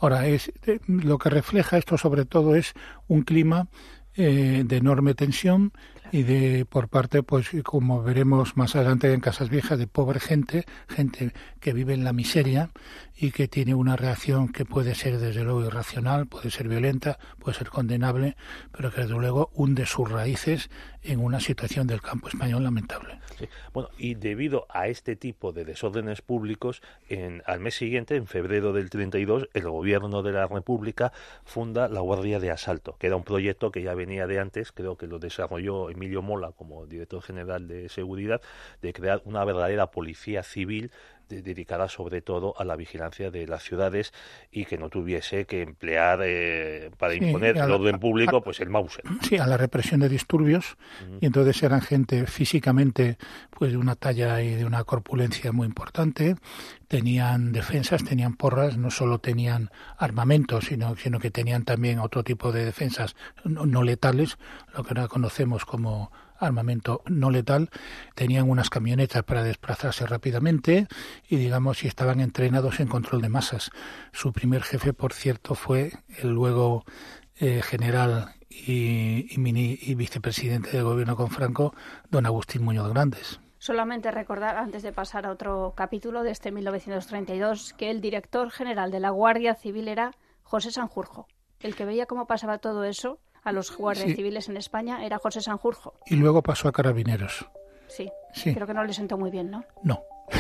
Ahora, es eh, lo que refleja esto sobre todo es un clima eh, de enorme tensión y de por parte, pues como veremos más adelante en Casas Viejas, de pobre gente, gente que vive en la miseria y que tiene una reacción que puede ser desde luego irracional, puede ser violenta, puede ser condenable, pero que desde luego hunde sus raíces en una situación del campo español lamentable. Sí. Bueno, y debido a este tipo de desórdenes públicos, en, al mes siguiente, en febrero del treinta y dos, el gobierno de la República funda la Guardia de Asalto, que era un proyecto que ya venía de antes, creo que lo desarrolló Emilio Mola como director general de seguridad, de crear una verdadera policía civil de, dedicada sobre todo a la vigilancia de las ciudades y que no tuviese que emplear eh, para sí, imponer el orden público a, pues el Mauser. Sí, a la represión de disturbios, uh-huh. Y entonces eran gente físicamente pues de una talla y de una corpulencia muy importante, tenían defensas, tenían porras, no solo tenían armamentos, sino, sino que tenían también otro tipo de defensas no, no letales, lo que ahora conocemos como armamento no letal, tenían unas camionetas para desplazarse rápidamente y digamos y estaban entrenados en control de masas. Su primer jefe, por cierto, fue el luego eh, general y, y, mini, y vicepresidente de gobierno con Franco, don Agustín Muñoz Grandes. Solamente recordar, antes de pasar a otro capítulo de este mil novecientos treinta y dos, que el director general de la Guardia Civil era José Sanjurjo. El que veía cómo pasaba todo eso a los guardias sí. civiles en España era José Sanjurjo. Y luego pasó a Carabineros. Sí, sí. Creo que no le sentó muy bien, ¿no? No.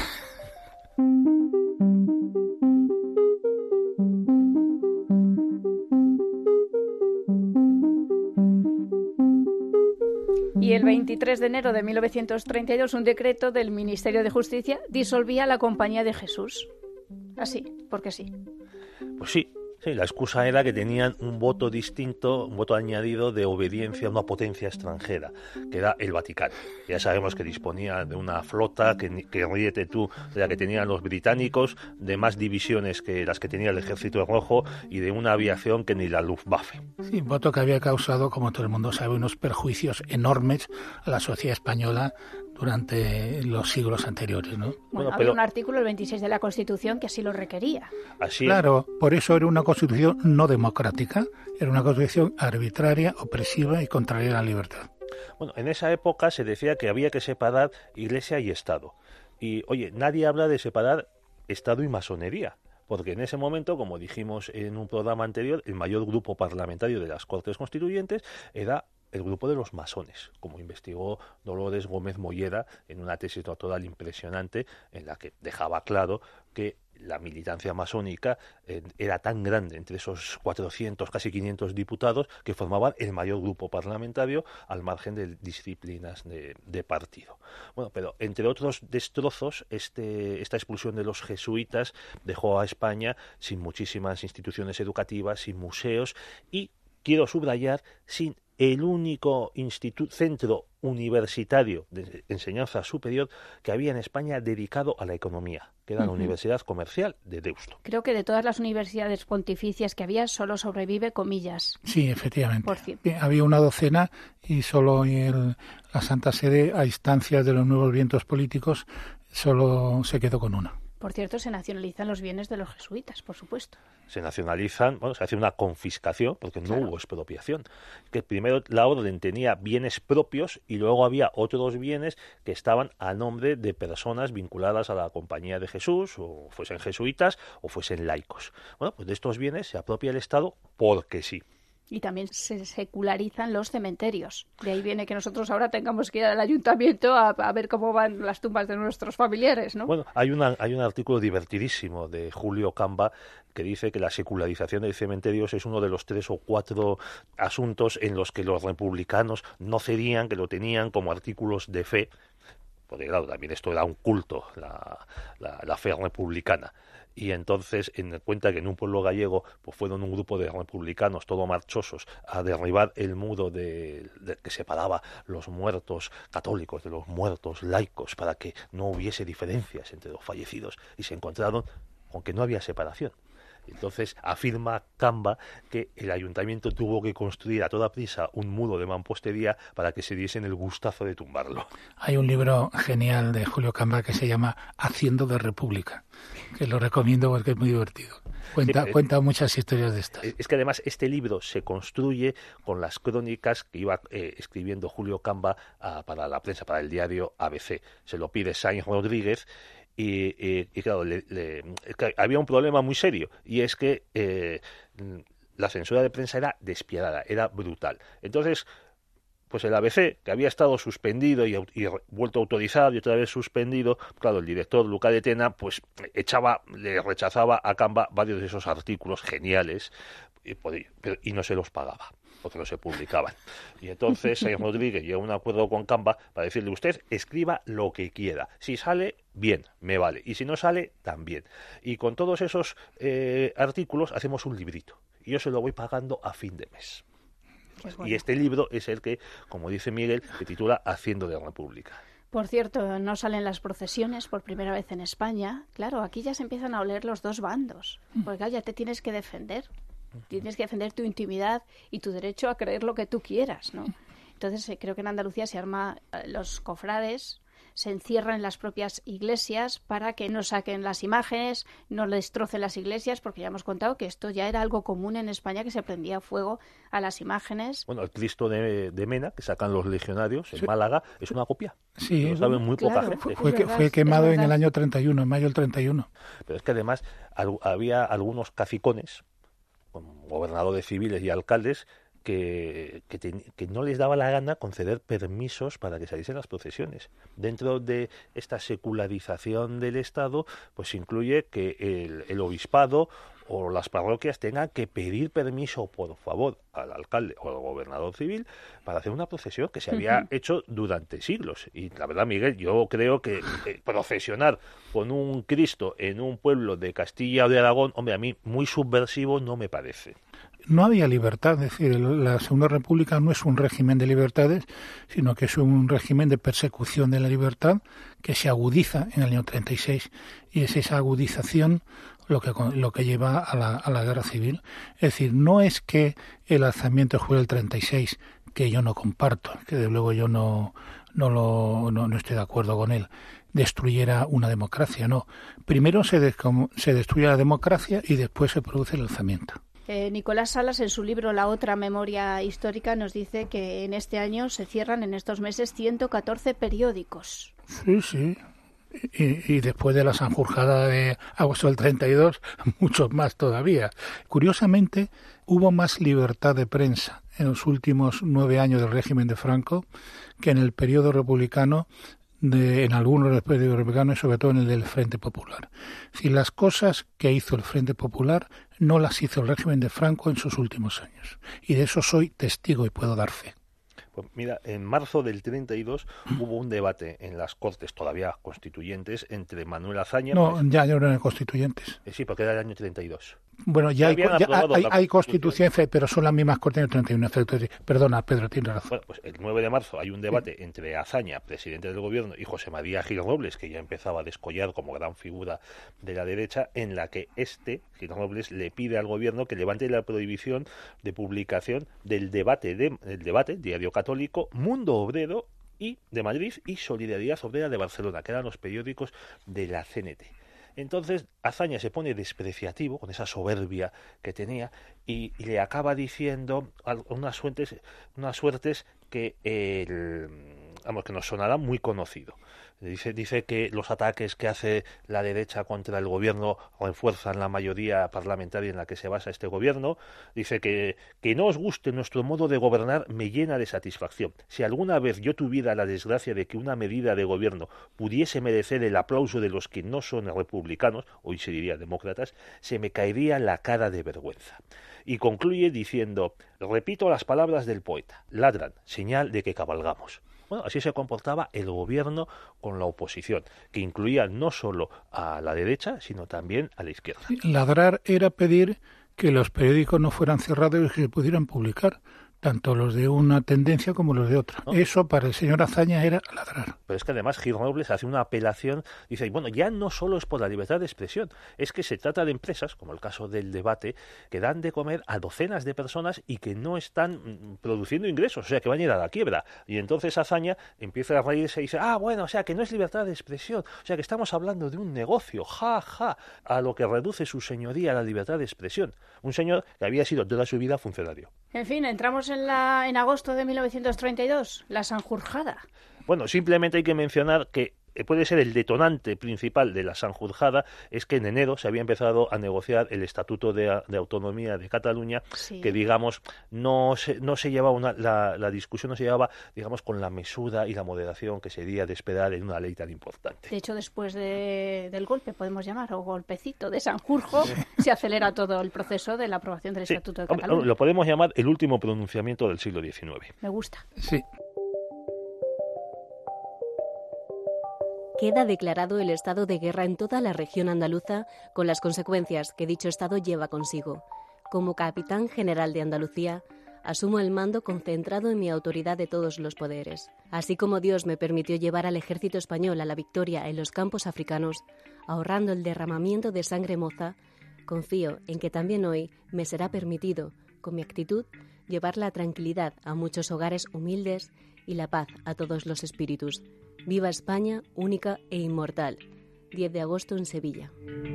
Y el veintitrés de enero de mil novecientos treinta y dos, un decreto del Ministerio de Justicia disolvía la Compañía de Jesús. Así, porque sí. Pues sí. Sí, la excusa era que tenían un voto distinto, un voto añadido de obediencia a una potencia extranjera, que era el Vaticano. Ya sabemos que disponía de una flota, que, que ríete tú, de la que tenían los británicos, de más divisiones que las que tenía el Ejército Rojo y de una aviación que ni la Luftwaffe. Sí, voto que había causado, como todo el mundo sabe, unos perjuicios enormes a la sociedad española durante los siglos anteriores, ¿no? Bueno, bueno había pero... un artículo, el veintiséis de la Constitución, que así lo requería. Así claro, es. Por eso era una Constitución no democrática, era una Constitución arbitraria, opresiva y contraria a la libertad. Bueno, en esa época se decía que había que separar Iglesia y Estado. Y, oye, nadie habla de separar Estado y masonería. Porque en ese momento, como dijimos en un programa anterior, el mayor grupo parlamentario de las Cortes Constituyentes era el grupo de los masones, como investigó Dolores Gómez Molleda en una tesis doctoral impresionante en la que dejaba claro que la militancia masónica eh, era tan grande entre esos cuatrocientos, casi quinientos diputados que formaban el mayor grupo parlamentario al margen de disciplinas de, de partido. Bueno, pero entre otros destrozos, este, esta expulsión de los jesuitas dejó a España sin muchísimas instituciones educativas, sin museos y, quiero subrayar, sin el único instituto, centro universitario de enseñanza superior que había en España dedicado a la economía, que era uh-huh. la Universidad Comercial de Deusto. Creo que de todas las universidades pontificias que había, solo sobrevive Comillas. Sí, efectivamente. Por cierto. Había una docena y solo el, la Santa Sede, a instancias de los nuevos vientos políticos, solo se quedó con una. Por cierto, se nacionalizan los bienes de los jesuitas, por supuesto. Se nacionalizan, bueno, se hace una confiscación, porque no claro. hubo expropiación. Que primero la orden tenía bienes propios y luego había otros bienes que estaban a nombre de personas vinculadas a la Compañía de Jesús, o fuesen jesuitas o fuesen laicos. Bueno, pues de estos bienes se apropia el Estado porque sí. Y también se secularizan los cementerios. De ahí viene que nosotros ahora tengamos que ir al ayuntamiento a, a ver cómo van las tumbas de nuestros familiares, ¿no? Bueno, hay, una, hay un artículo divertidísimo de Julio Camba que dice que la secularización de cementerios es uno de los tres o cuatro asuntos en los que los republicanos no cedían, que lo tenían como artículos de fe, porque claro, también esto era un culto, la, la, la fe republicana. Y entonces, en cuenta que en un pueblo gallego pues fueron un grupo de republicanos todo marchosos a derribar el muro de, de que separaba los muertos católicos de los muertos laicos para que no hubiese diferencias entre los fallecidos, y se encontraron con que no había separación, Entonces afirma Camba que el ayuntamiento tuvo que construir a toda prisa un muro de mampostería para que se diesen el gustazo de tumbarlo. Hay un libro genial de Julio Camba que se llama Haciendo de República, que lo recomiendo porque es muy divertido. Cuenta, sí, cuenta muchas historias de estas. Es que además este libro se construye con las crónicas que iba eh, escribiendo Julio Camba a, para la prensa, para el diario A B C. Se lo pide Sáenz Rodríguez. Y, y, y claro, le, le, había un problema muy serio, y es que eh, la censura de prensa era despiadada, era brutal. Entonces, pues el A B C, que había estado suspendido y, y vuelto a autorizar y otra vez suspendido, claro, el director Luca de Tena, pues echaba, le rechazaba a Camba varios de esos artículos geniales y, y no se los pagaba, porque no se publicaban. Y entonces Sáenz Rodríguez llegó a un acuerdo con Camba para decirle: usted escriba lo que quiera, si sale, bien, me vale, y si no sale, también. Y con todos esos eh, artículos hacemos un librito, y yo se lo voy pagando a fin de mes. Bueno. Y este libro es el que, como dice Miguel, se titula Haciendo de República. Por cierto, no salen las procesiones por primera vez en España. Claro, aquí ya se empiezan a oler los dos bandos, porque claro, ya te tienes que defender. Tienes que defender tu intimidad y tu derecho a creer lo que tú quieras, ¿no? Entonces eh, creo que en Andalucía se arma, eh, los cofrades se encierran en las propias iglesias para que no saquen las imágenes, no destrocen las iglesias, porque ya hemos contado que esto ya era algo común en España, que se prendía fuego a las imágenes. Bueno, el Cristo de, de Mena, que sacan los legionarios en sí. Málaga, es una copia. Sí, lo saben muy claro, poca gente. Fue, fue, fue quemado en el año treinta y uno, en mayo del treinta y uno. Pero es que además al, había algunos cacicones, gobernadores civiles y alcaldes, que, que, te, que no les daba la gana conceder permisos para que saliesen las procesiones. Dentro de esta secularización del Estado, pues incluye que el, el obispado o las parroquias tengan que pedir permiso, por favor, al alcalde o al gobernador civil para hacer una procesión que se había uh-huh. hecho durante siglos. Y la verdad, Miguel, yo creo que eh, procesionar con un Cristo en un pueblo de Castilla o de Aragón, hombre, a mí muy subversivo no me parece. No había libertad, es decir, la Segunda República no es un régimen de libertades, sino que es un régimen de persecución de la libertad que se agudiza en el año treinta y seis, y es esa agudización lo que lo que lleva a la, a la guerra civil. Es decir, no es que el alzamiento fue el treinta y seis, que yo no comparto, que de luego yo no no lo no, no estoy de acuerdo con él, destruyera una democracia, no. Primero se, de, se destruye la democracia y después se produce el alzamiento. Eh, Nicolás Salas, en su libro La otra memoria histórica, nos dice que en este año se cierran, en estos meses, ciento catorce periódicos. Sí, sí. Y, y después de la sanjurjada de agosto del treinta y dos, muchos más todavía. Curiosamente, hubo más libertad de prensa en los últimos nueve años del régimen de Franco que en el periodo republicano, de, en algunos de los periodos republicanos y sobre todo en el del Frente Popular. Si las cosas que hizo el Frente Popular no las hizo el régimen de Franco en sus últimos años. Y de eso soy testigo y puedo dar fe. Pues mira, en marzo del treinta y dos hubo un debate en las Cortes todavía constituyentes entre Manuel Azaña... No, pues, ya no eran constituyentes. Eh, sí, porque era el año treinta y dos. Bueno, ya, hay, ya hay, hay constitución, pero son las mismas Cortes del treinta y uno. Perdona, Pedro, tienes razón. Bueno, pues el nueve de marzo hay un debate sí. entre Azaña, presidente del gobierno, y José María Gil Robles, que ya empezaba a descollar como gran figura de la derecha, en la que este, Gil Robles, le pide al gobierno que levante la prohibición de publicación del debate, de, del debate, diario católico, Mundo Obrero y de Madrid y Solidaridad Obrera de Barcelona, que eran los periódicos de la C N T. Entonces Azaña se pone despreciativo con esa soberbia que tenía y, y le acaba diciendo unas suertes, unas suertes que el, vamos, que nos sonará muy conocido. Dice, dice que los ataques que hace la derecha contra el gobierno refuerzan la mayoría parlamentaria en la que se basa este gobierno. Dice que, que no os guste nuestro modo de gobernar me llena de satisfacción. Si alguna vez yo tuviera la desgracia de que una medida de gobierno pudiese merecer el aplauso de los que no son republicanos, hoy se diría demócratas, se me caería la cara de vergüenza. Y concluye diciendo, repito las palabras del poeta, ladran, señal de que cabalgamos. Bueno, así se comportaba el gobierno con la oposición, que incluía no solo a la derecha, sino también a la izquierda. Ladrar era pedir que los periódicos no fueran cerrados y que se pudieran publicar. tanto los de una tendencia como los de otra. ¿No? Eso para el señor Azaña era ladrar. Pero es que además Gil Robles hace una apelación, dice, bueno, ya no solo es por la libertad de expresión, es que se trata de empresas, como el caso del Debate, que dan de comer a docenas de personas y que no están produciendo ingresos, o sea, que van a ir a la quiebra. Y entonces Azaña empieza a reírse y dice, ah, bueno, o sea, que no es libertad de expresión, o sea, que estamos hablando de un negocio, ja, ja, a lo que reduce su señoría la libertad de expresión. Un señor que había sido toda su vida funcionario. En fin, entramos en, la, en agosto de mil novecientos treinta y dos, la Sanjurjada. Bueno, simplemente hay que mencionar que puede ser el detonante principal de la Sanjurjada, es que en enero se había empezado a negociar el Estatuto de, de Autonomía de Cataluña, sí. que digamos no se, no se llevaba una, la, la discusión no se llevaba digamos con la mesura y la moderación que sería de esperar en una ley tan importante. De hecho, después de, del golpe, podemos llamar, o golpecito de Sanjurjo, sí. se acelera todo el proceso de la aprobación del sí. Estatuto de Cataluña. Lo podemos llamar el último pronunciamiento del siglo diecinueve. Me gusta. Sí. Queda declarado el estado de guerra en toda la región andaluza, con las consecuencias que dicho estado lleva consigo. Como capitán general de Andalucía, asumo el mando concentrado en mi autoridad de todos los poderes. Así como Dios me permitió llevar al ejército español a la victoria en los campos africanos, ahorrando el derramamiento de sangre moza, confío en que también hoy me será permitido, con mi actitud, llevar la tranquilidad a muchos hogares humildes y la paz a todos los espíritus. Viva España, única e inmortal. diez de agosto en Sevilla.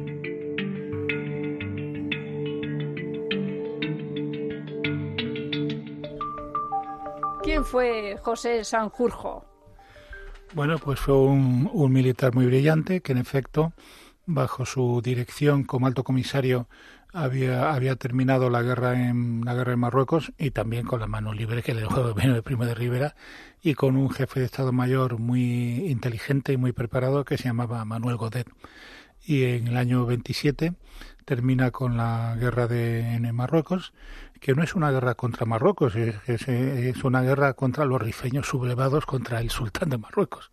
¿Quién fue José Sanjurjo? Bueno, pues fue un, un militar muy brillante que, en efecto, bajo su dirección como alto comisario, había había terminado la guerra en la guerra en Marruecos, y también con la mano libre que le dejó el Primo de Rivera, y con un jefe de Estado Mayor muy inteligente y muy preparado que se llamaba Manuel Godet. Y en el año veintisiete termina con la guerra de en Marruecos, que no es una guerra contra Marruecos, es, es, es una guerra contra los rifeños sublevados contra el sultán de Marruecos.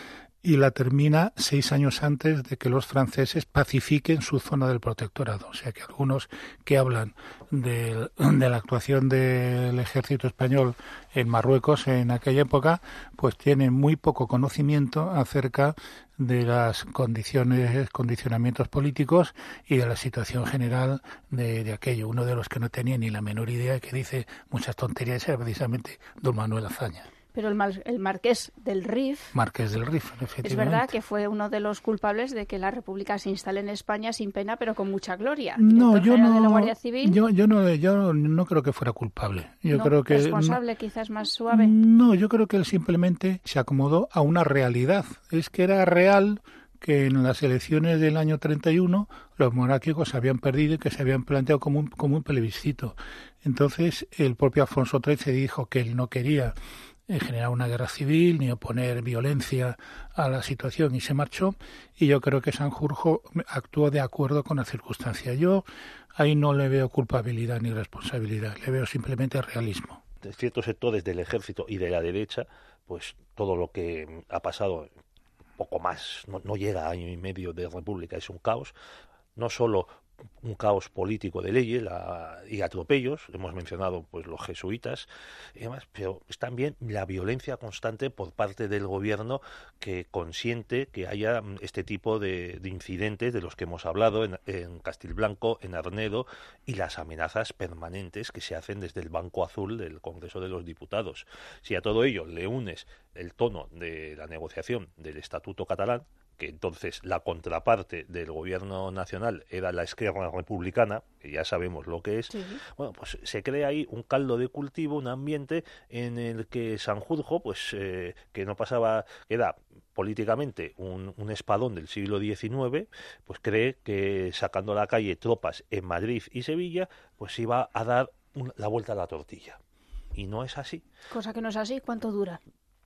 Y la termina seis años antes de que los franceses pacifiquen su zona del protectorado. O sea que algunos que hablan de, de la actuación del ejército español en Marruecos en aquella época, pues tienen muy poco conocimiento acerca de las condiciones, condicionamientos políticos y de la situación general de, de aquello. Uno de los que no tenía ni la menor idea, que dice muchas tonterías, era precisamente don Manuel Azaña. Pero el, mar, el Marqués del Rif... Marqués del Rif, efectivamente. Es verdad que fue uno de los culpables de que la República se instale en España sin pena, pero con mucha gloria. No, yo no, de la Guardia Civil, yo, yo no, yo no creo que fuera culpable. Yo no, creo que responsable, no, quizás más suave. No, yo creo que él simplemente se acomodó a una realidad. Es que era real que en las elecciones del año treinta y uno los monárquicos se habían perdido y que se habían planteado como un, como un plebiscito. Entonces el propio Alfonso trece dijo que él no quería generar una guerra civil ni oponer violencia a la situación y se marchó, y yo creo que Sanjurjo actuó de acuerdo con la circunstancia. Yo ahí no le veo culpabilidad ni responsabilidad, le veo simplemente realismo. De ciertos sectores del ejército y de la derecha, pues todo lo que ha pasado, poco más, no, no llega a año y medio de república, es un caos, no solo un caos político de leyes la, y atropellos, hemos mencionado pues los jesuitas y demás, pero es también la violencia constante por parte del gobierno que consiente que haya este tipo de, de incidentes de los que hemos hablado en, en Castilblanco, en Arnedo, y las amenazas permanentes que se hacen desde el Banco Azul del Congreso de los Diputados. Si a todo ello le unes el tono de la negociación del Estatuto catalán, que entonces la contraparte del gobierno nacional era la Esquerra Republicana, que ya sabemos lo que es, sí. Bueno, pues se crea ahí un caldo de cultivo, un ambiente en el que Sanjurjo, pues eh, que no pasaba, que era políticamente un, un espadón del siglo diecinueve, pues cree que sacando a la calle tropas en Madrid y Sevilla, pues iba a dar un, la vuelta a la tortilla. Y no es así. Cosa que no es así, ¿cuánto dura?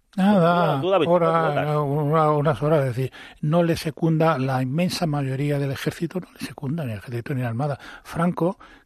Nada, hora, una, unas horas, es decir, no le secunda la inmensa mayoría del ejército, no le secunda ni el ejército ni la armada. Franco,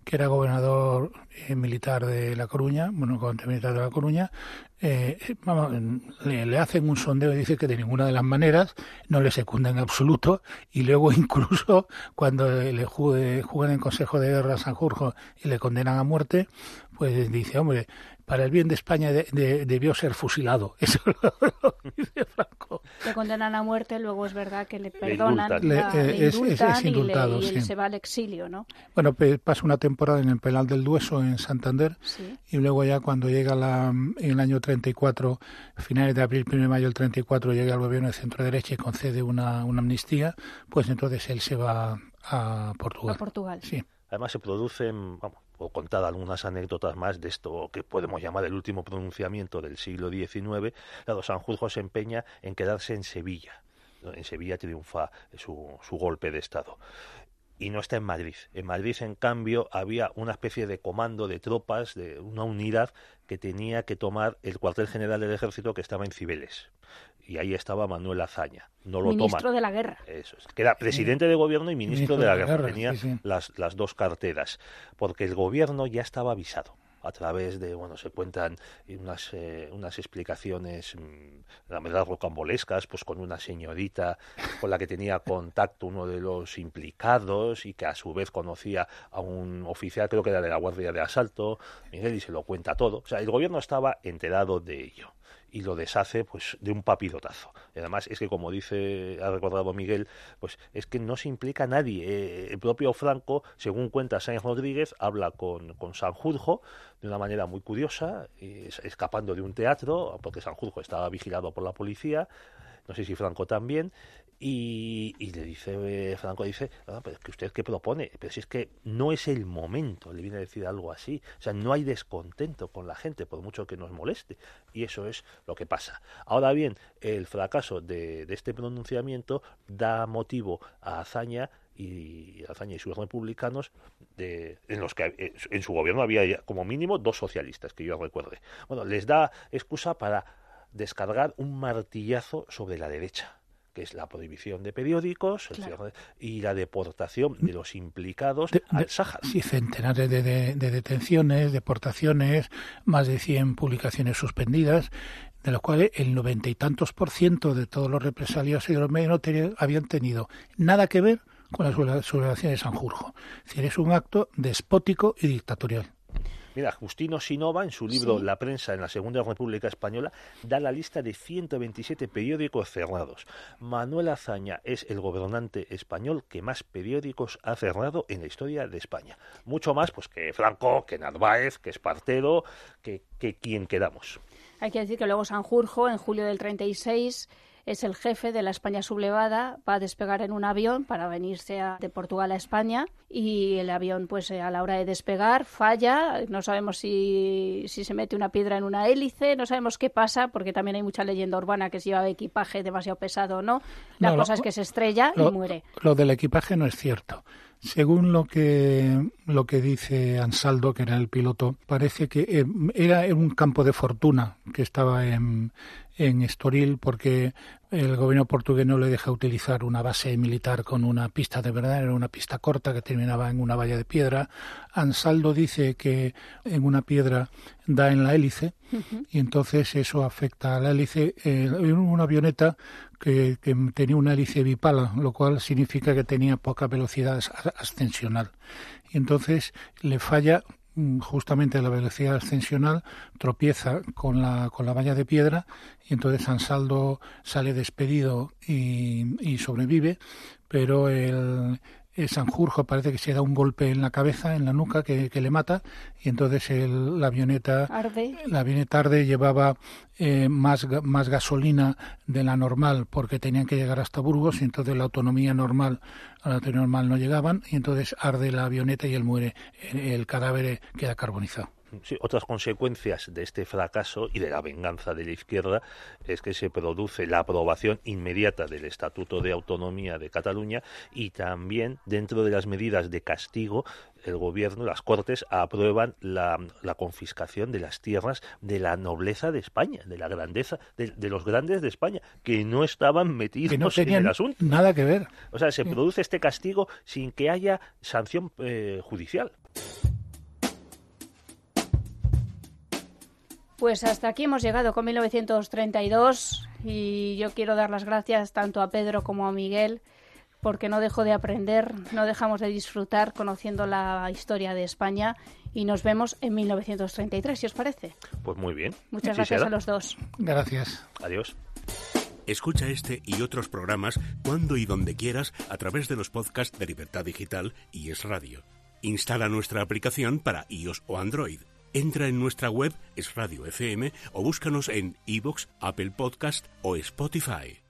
que era gobernador eh, militar de La Coruña, bueno, gobernador militar de La Coruña, eh, vamos, le, le hacen un sondeo y dice que de ninguna de las maneras no le secunda en absoluto, y luego incluso cuando le jugue, juegan en Consejo de Guerra a Sanjurjo y le condenan a muerte, pues dice, hombre, para el bien de España de, de, debió ser fusilado. Eso lo, lo dice Franco. Le condenan a muerte, luego es verdad que le perdonan, le la, le, le es, indultan es, es indultado, y, le, y sí. él se va al exilio, ¿no? Bueno, pues pasa una temporada en el Penal del Dueso, en Santander, Sí. y luego ya cuando llega la, en el año treinta y cuatro, finales de abril, primero de mayo del treinta y cuatro, llega el gobierno de centro-derecha y concede una, una amnistía, pues entonces él se va a Portugal. A Portugal. Sí. Además se producen, vamos, puedo contar algunas anécdotas más de esto que podemos llamar el último pronunciamiento del siglo diecinueve. Claro, Sanjurjo se empeña en quedarse en Sevilla. En Sevilla triunfa su, su golpe de Estado. Y no está en Madrid. En Madrid, en cambio, había una especie de comando de tropas, de una unidad que tenía que tomar el cuartel general del ejército que estaba en Cibeles. Y ahí estaba Manuel Azaña. No lo Ministro toma. de la Guerra. Eso es. Que era presidente de gobierno y ministro, ministro de la Guerra. guerra. Tenía sí, sí. Las, las dos carteras. Porque el gobierno ya estaba avisado. A través de, bueno, se cuentan unas, eh, unas explicaciones, mmm, la verdad, rocambolescas, pues con una señorita con la que tenía contacto uno de los implicados y que a su vez conocía a un oficial, creo que era de la Guardia de Asalto, Miguel, y se lo cuenta todo. O sea, el gobierno estaba enterado de ello y lo deshace pues de un papirotazo. Y además es que, como dice, ha recordado Miguel, pues es que no se implica a nadie. Eh, el propio Franco, según cuenta Sáenz Rodríguez, habla con, con Sanjurjo de una manera muy curiosa, eh, escapando de un teatro, porque Sanjurjo estaba vigilado por la policía, no sé si Franco también, y, y le dice, eh, Franco dice, ah, pero es que usted qué propone, pero si es que no es el momento, le viene a decir algo así, o sea, no hay descontento con la gente, por mucho que nos moleste, y eso es lo que pasa. Ahora bien, el fracaso de, de este pronunciamiento da motivo a Azaña y Azaña y sus republicanos, de, en los que en su gobierno había ya, como mínimo dos socialistas, que yo recuerde. Bueno, les da excusa para descargar un martillazo sobre la derecha, que es la prohibición de periódicos, el Claro. cierre, y la deportación de los implicados De, al de, Sáhara. Sí, centenares de, de, de detenciones, deportaciones, más de cien publicaciones suspendidas, de los cuales el noventa y tantos por ciento de todos los represaliados y de los medios no tenían, habían tenido nada que ver con la sublevación de Sanjurjo. Es decir, es un acto despótico y dictatorial. Mira, Justino Sinova, en su libro Sí. La prensa en la Segunda República Española, da la lista de ciento veintisiete periódicos cerrados. Manuel Azaña es el gobernante español que más periódicos ha cerrado en la historia de España. Mucho más pues que Franco, que Narváez, que Espartero, que, que quien queramos. Hay que decir que luego Sanjurjo, en julio del treinta y seis, es el jefe de la España sublevada, va a despegar en un avión para venirse a, de Portugal a España, y el avión, pues a la hora de despegar, falla, no sabemos si, si se mete una piedra en una hélice, no sabemos qué pasa, porque también hay mucha leyenda urbana que si lleva equipaje demasiado pesado o no. La No, cosa lo, es que se estrella lo, y muere. Lo del equipaje no es cierto. Según lo que lo que dice Ansaldo, que era el piloto, parece que eh, era un campo de fortuna que estaba en, en Estoril, porque el gobierno portugués no le deja utilizar una base militar con una pista de verdad, era una pista corta que terminaba en una valla de piedra. Ansaldo dice que en una piedra da en la hélice, uh-huh. y entonces eso afecta a la hélice. Eh, una avioneta que, que tenía una hélice bipala, lo cual significa que tenía poca velocidad ascensional. Y entonces le falla justamente la velocidad ascensional, tropieza con la con la valla de piedra, y entonces Ansaldo sale despedido y, y sobrevive, pero el, el Sanjurjo parece que se da un golpe en la cabeza, en la nuca, que, que le mata, y entonces el, la avioneta arde. La avioneta arde, llevaba eh, más, más gasolina de la normal porque tenían que llegar hasta Burgos, y entonces la autonomía normal, a la autonomía normal no llegaban, y entonces arde la avioneta y él muere, el, el cadáver queda carbonizado. Sí, otras consecuencias de este fracaso y de la venganza de la izquierda es que se produce la aprobación inmediata del Estatuto de Autonomía de Cataluña, y también dentro de las medidas de castigo el gobierno, las Cortes aprueban la, la confiscación de las tierras de la nobleza de España, de la grandeza, de, de los grandes de España, que no estaban metidos que no en el asunto. Nada que ver. O sea, se sí. produce este castigo sin que haya sanción eh, judicial. Pues hasta aquí hemos llegado con mil novecientos treinta y dos y yo quiero dar las gracias tanto a Pedro como a Miguel porque no dejo de aprender, no dejamos de disfrutar conociendo la historia de España y nos vemos en mil novecientos treinta y tres, si os parece. Pues muy bien. Muchas Sí, gracias será. a los dos. Gracias. Adiós. Escucha este y otros programas cuando y donde quieras a través de los podcasts de Libertad Digital y Es Radio. Instala nuestra aplicación para iOS o Android. Entra en nuestra web Es Radio F M o búscanos en iVoox, Apple Podcast o Spotify.